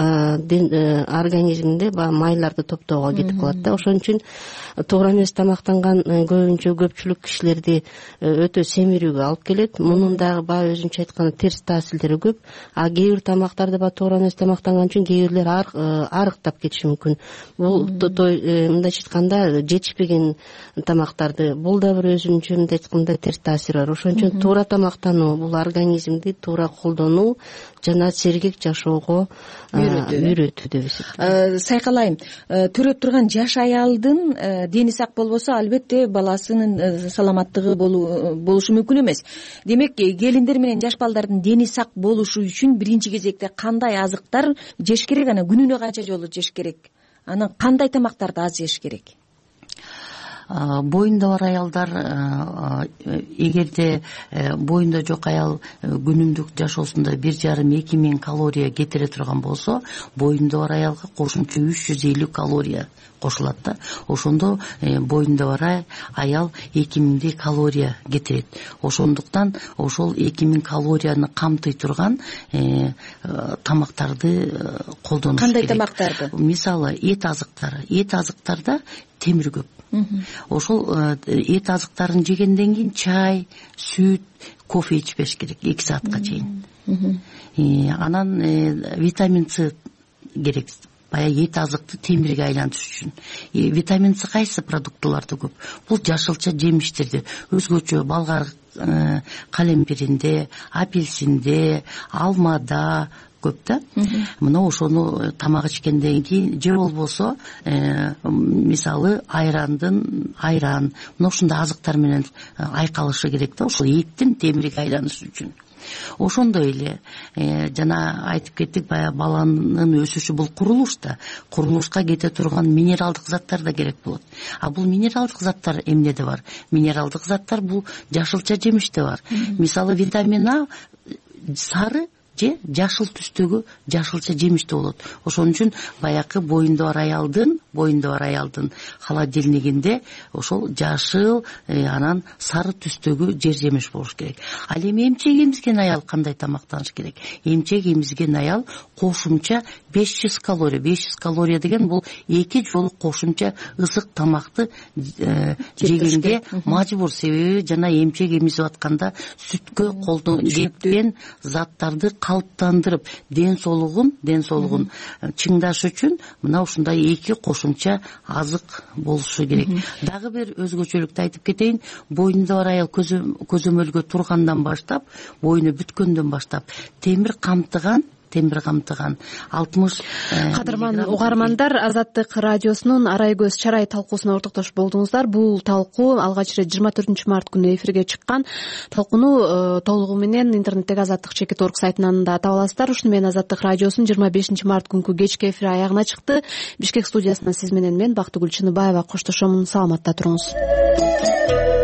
организмде баягы майларды топтоого кетип калат да. Ошон үчүн туура эмес тамактанган көбүнчө көпчүлүк кишилерди өтө семирүүгө алып келет. Мунун дагы баягы өзүнчө айтканда терс таасирлери көп. А кээ бир тамактарды баягы туура эмес тамактанган үчүн кээ бирлер арыктап кетиши мүмкүн. Бул мындайча айтканда жетишпеген тамактарды, бул да бир өзүнчө мындай айтканда терс таасири бар. Ошон үчүн туура тамактануу бул организмди туура колдонуу жана сергек жашоого үйрөтүү деп эсептейм. Сайкал айым, төрөп турган жаш аялдын дени сак болбосо, албетте баласынын саламаттыгы болушу мүмкүн эмес. Демек, келиндер менен жаш балдардын дени сак болушу үчүн биринчи кезекте кандай азыктар жеш керек, анан күнүнө канча жолу жеш керек? Анан кандай тамактарды аз жеш керек? Боюнда бар аялдар, эгерде боюнда жок аял күнүмдүк жашоосунда бир жарым эки миң калория кетире турган болсо, боюнда бар аялга кошумча үч жүз элүү калория кошулат да. Ошондо боюнда бар аял эки миңдей калория кетирет. Ошондуктан ошол эки миң калорияны камтый турган тамактарды колдонуш керек. Кандай тамактарды? Мисалы, эт азыктары. Эт азыктарда темир көп. Ошол эт азыктарын жегенден кийин чай, сүт, кофе ичпеш керек эки саатка чейин. Анан витамин С керек. Баягы эт азыкты темирге айлантыш үчүн. Витамин С кайсы продуктыларда көп? Бул жашылча жемиштерде, өзгөчө болгар калемпиринде, апельсинде, алмада, көп да. Мына ошону тамак ичкенден кийин же болбосо мисалы айрандын айран мына ушундай азыктар менен айкалышы керек да, ошол эттин темирге айланышы үчүн. Ошондой эле жана айтып кеттик, баягы баланын өсүшү бул курулуш да. Курулушка кете турган минералдык заттар да керек болот. А бул минералдык заттар эмнеде бар? Минералдык заттар бул жашылча жемиште бар. Мисалы витамин А сары же жашыл түстөгү жашылча жемиште болот. Ошон үчүн баякы боюнда бар аялдын, боюнда бар аялдын холодильнигинде ошол жашыл, анан сары түстөгү жер жемиш болуш керек. Ал эми эмчек эмизген аял кандай тамактаныш керек? Эмчек эмизген аял кошумча беш жүз калория. беш жүз калория деген бул эки жолу кошумча ысык тамакты жегенге мажбур. Себеби жана эмчек эмизип атканда сүткө колдон кеткен заттарды калыптандырып, ден соолугун, ден соолугун чыңдаш үчүн мына ушундай эки кошумча азык болушу керек. Дагы бир өзгөчөлүктү айтып кетейин. Боюнда бар аял көзөмөлгө тургандан баштап, боюну бүткөндөн баштап темир камтыган темир камтыган алтымыш кадырман угармандар, Азаттык радиосунун Арай көз чарай талкуусуна ортоктош болдуңуздар. Бул талкуу алгач ирет жыйырма төртүнчү март күнү эфирге чыккан. Талкууну толугу менен интернеттеги азаттык чекит орг сайтынан да таба аласыздар. Ушуну менен Азаттык радиосунун жыйырма бешинчи март күнкү кечки эфири аягына чыкты. Бишкек студиясынан сиз менен мен Бактыгүл Чыныбаева коштошомун. Саламатта туруңуз.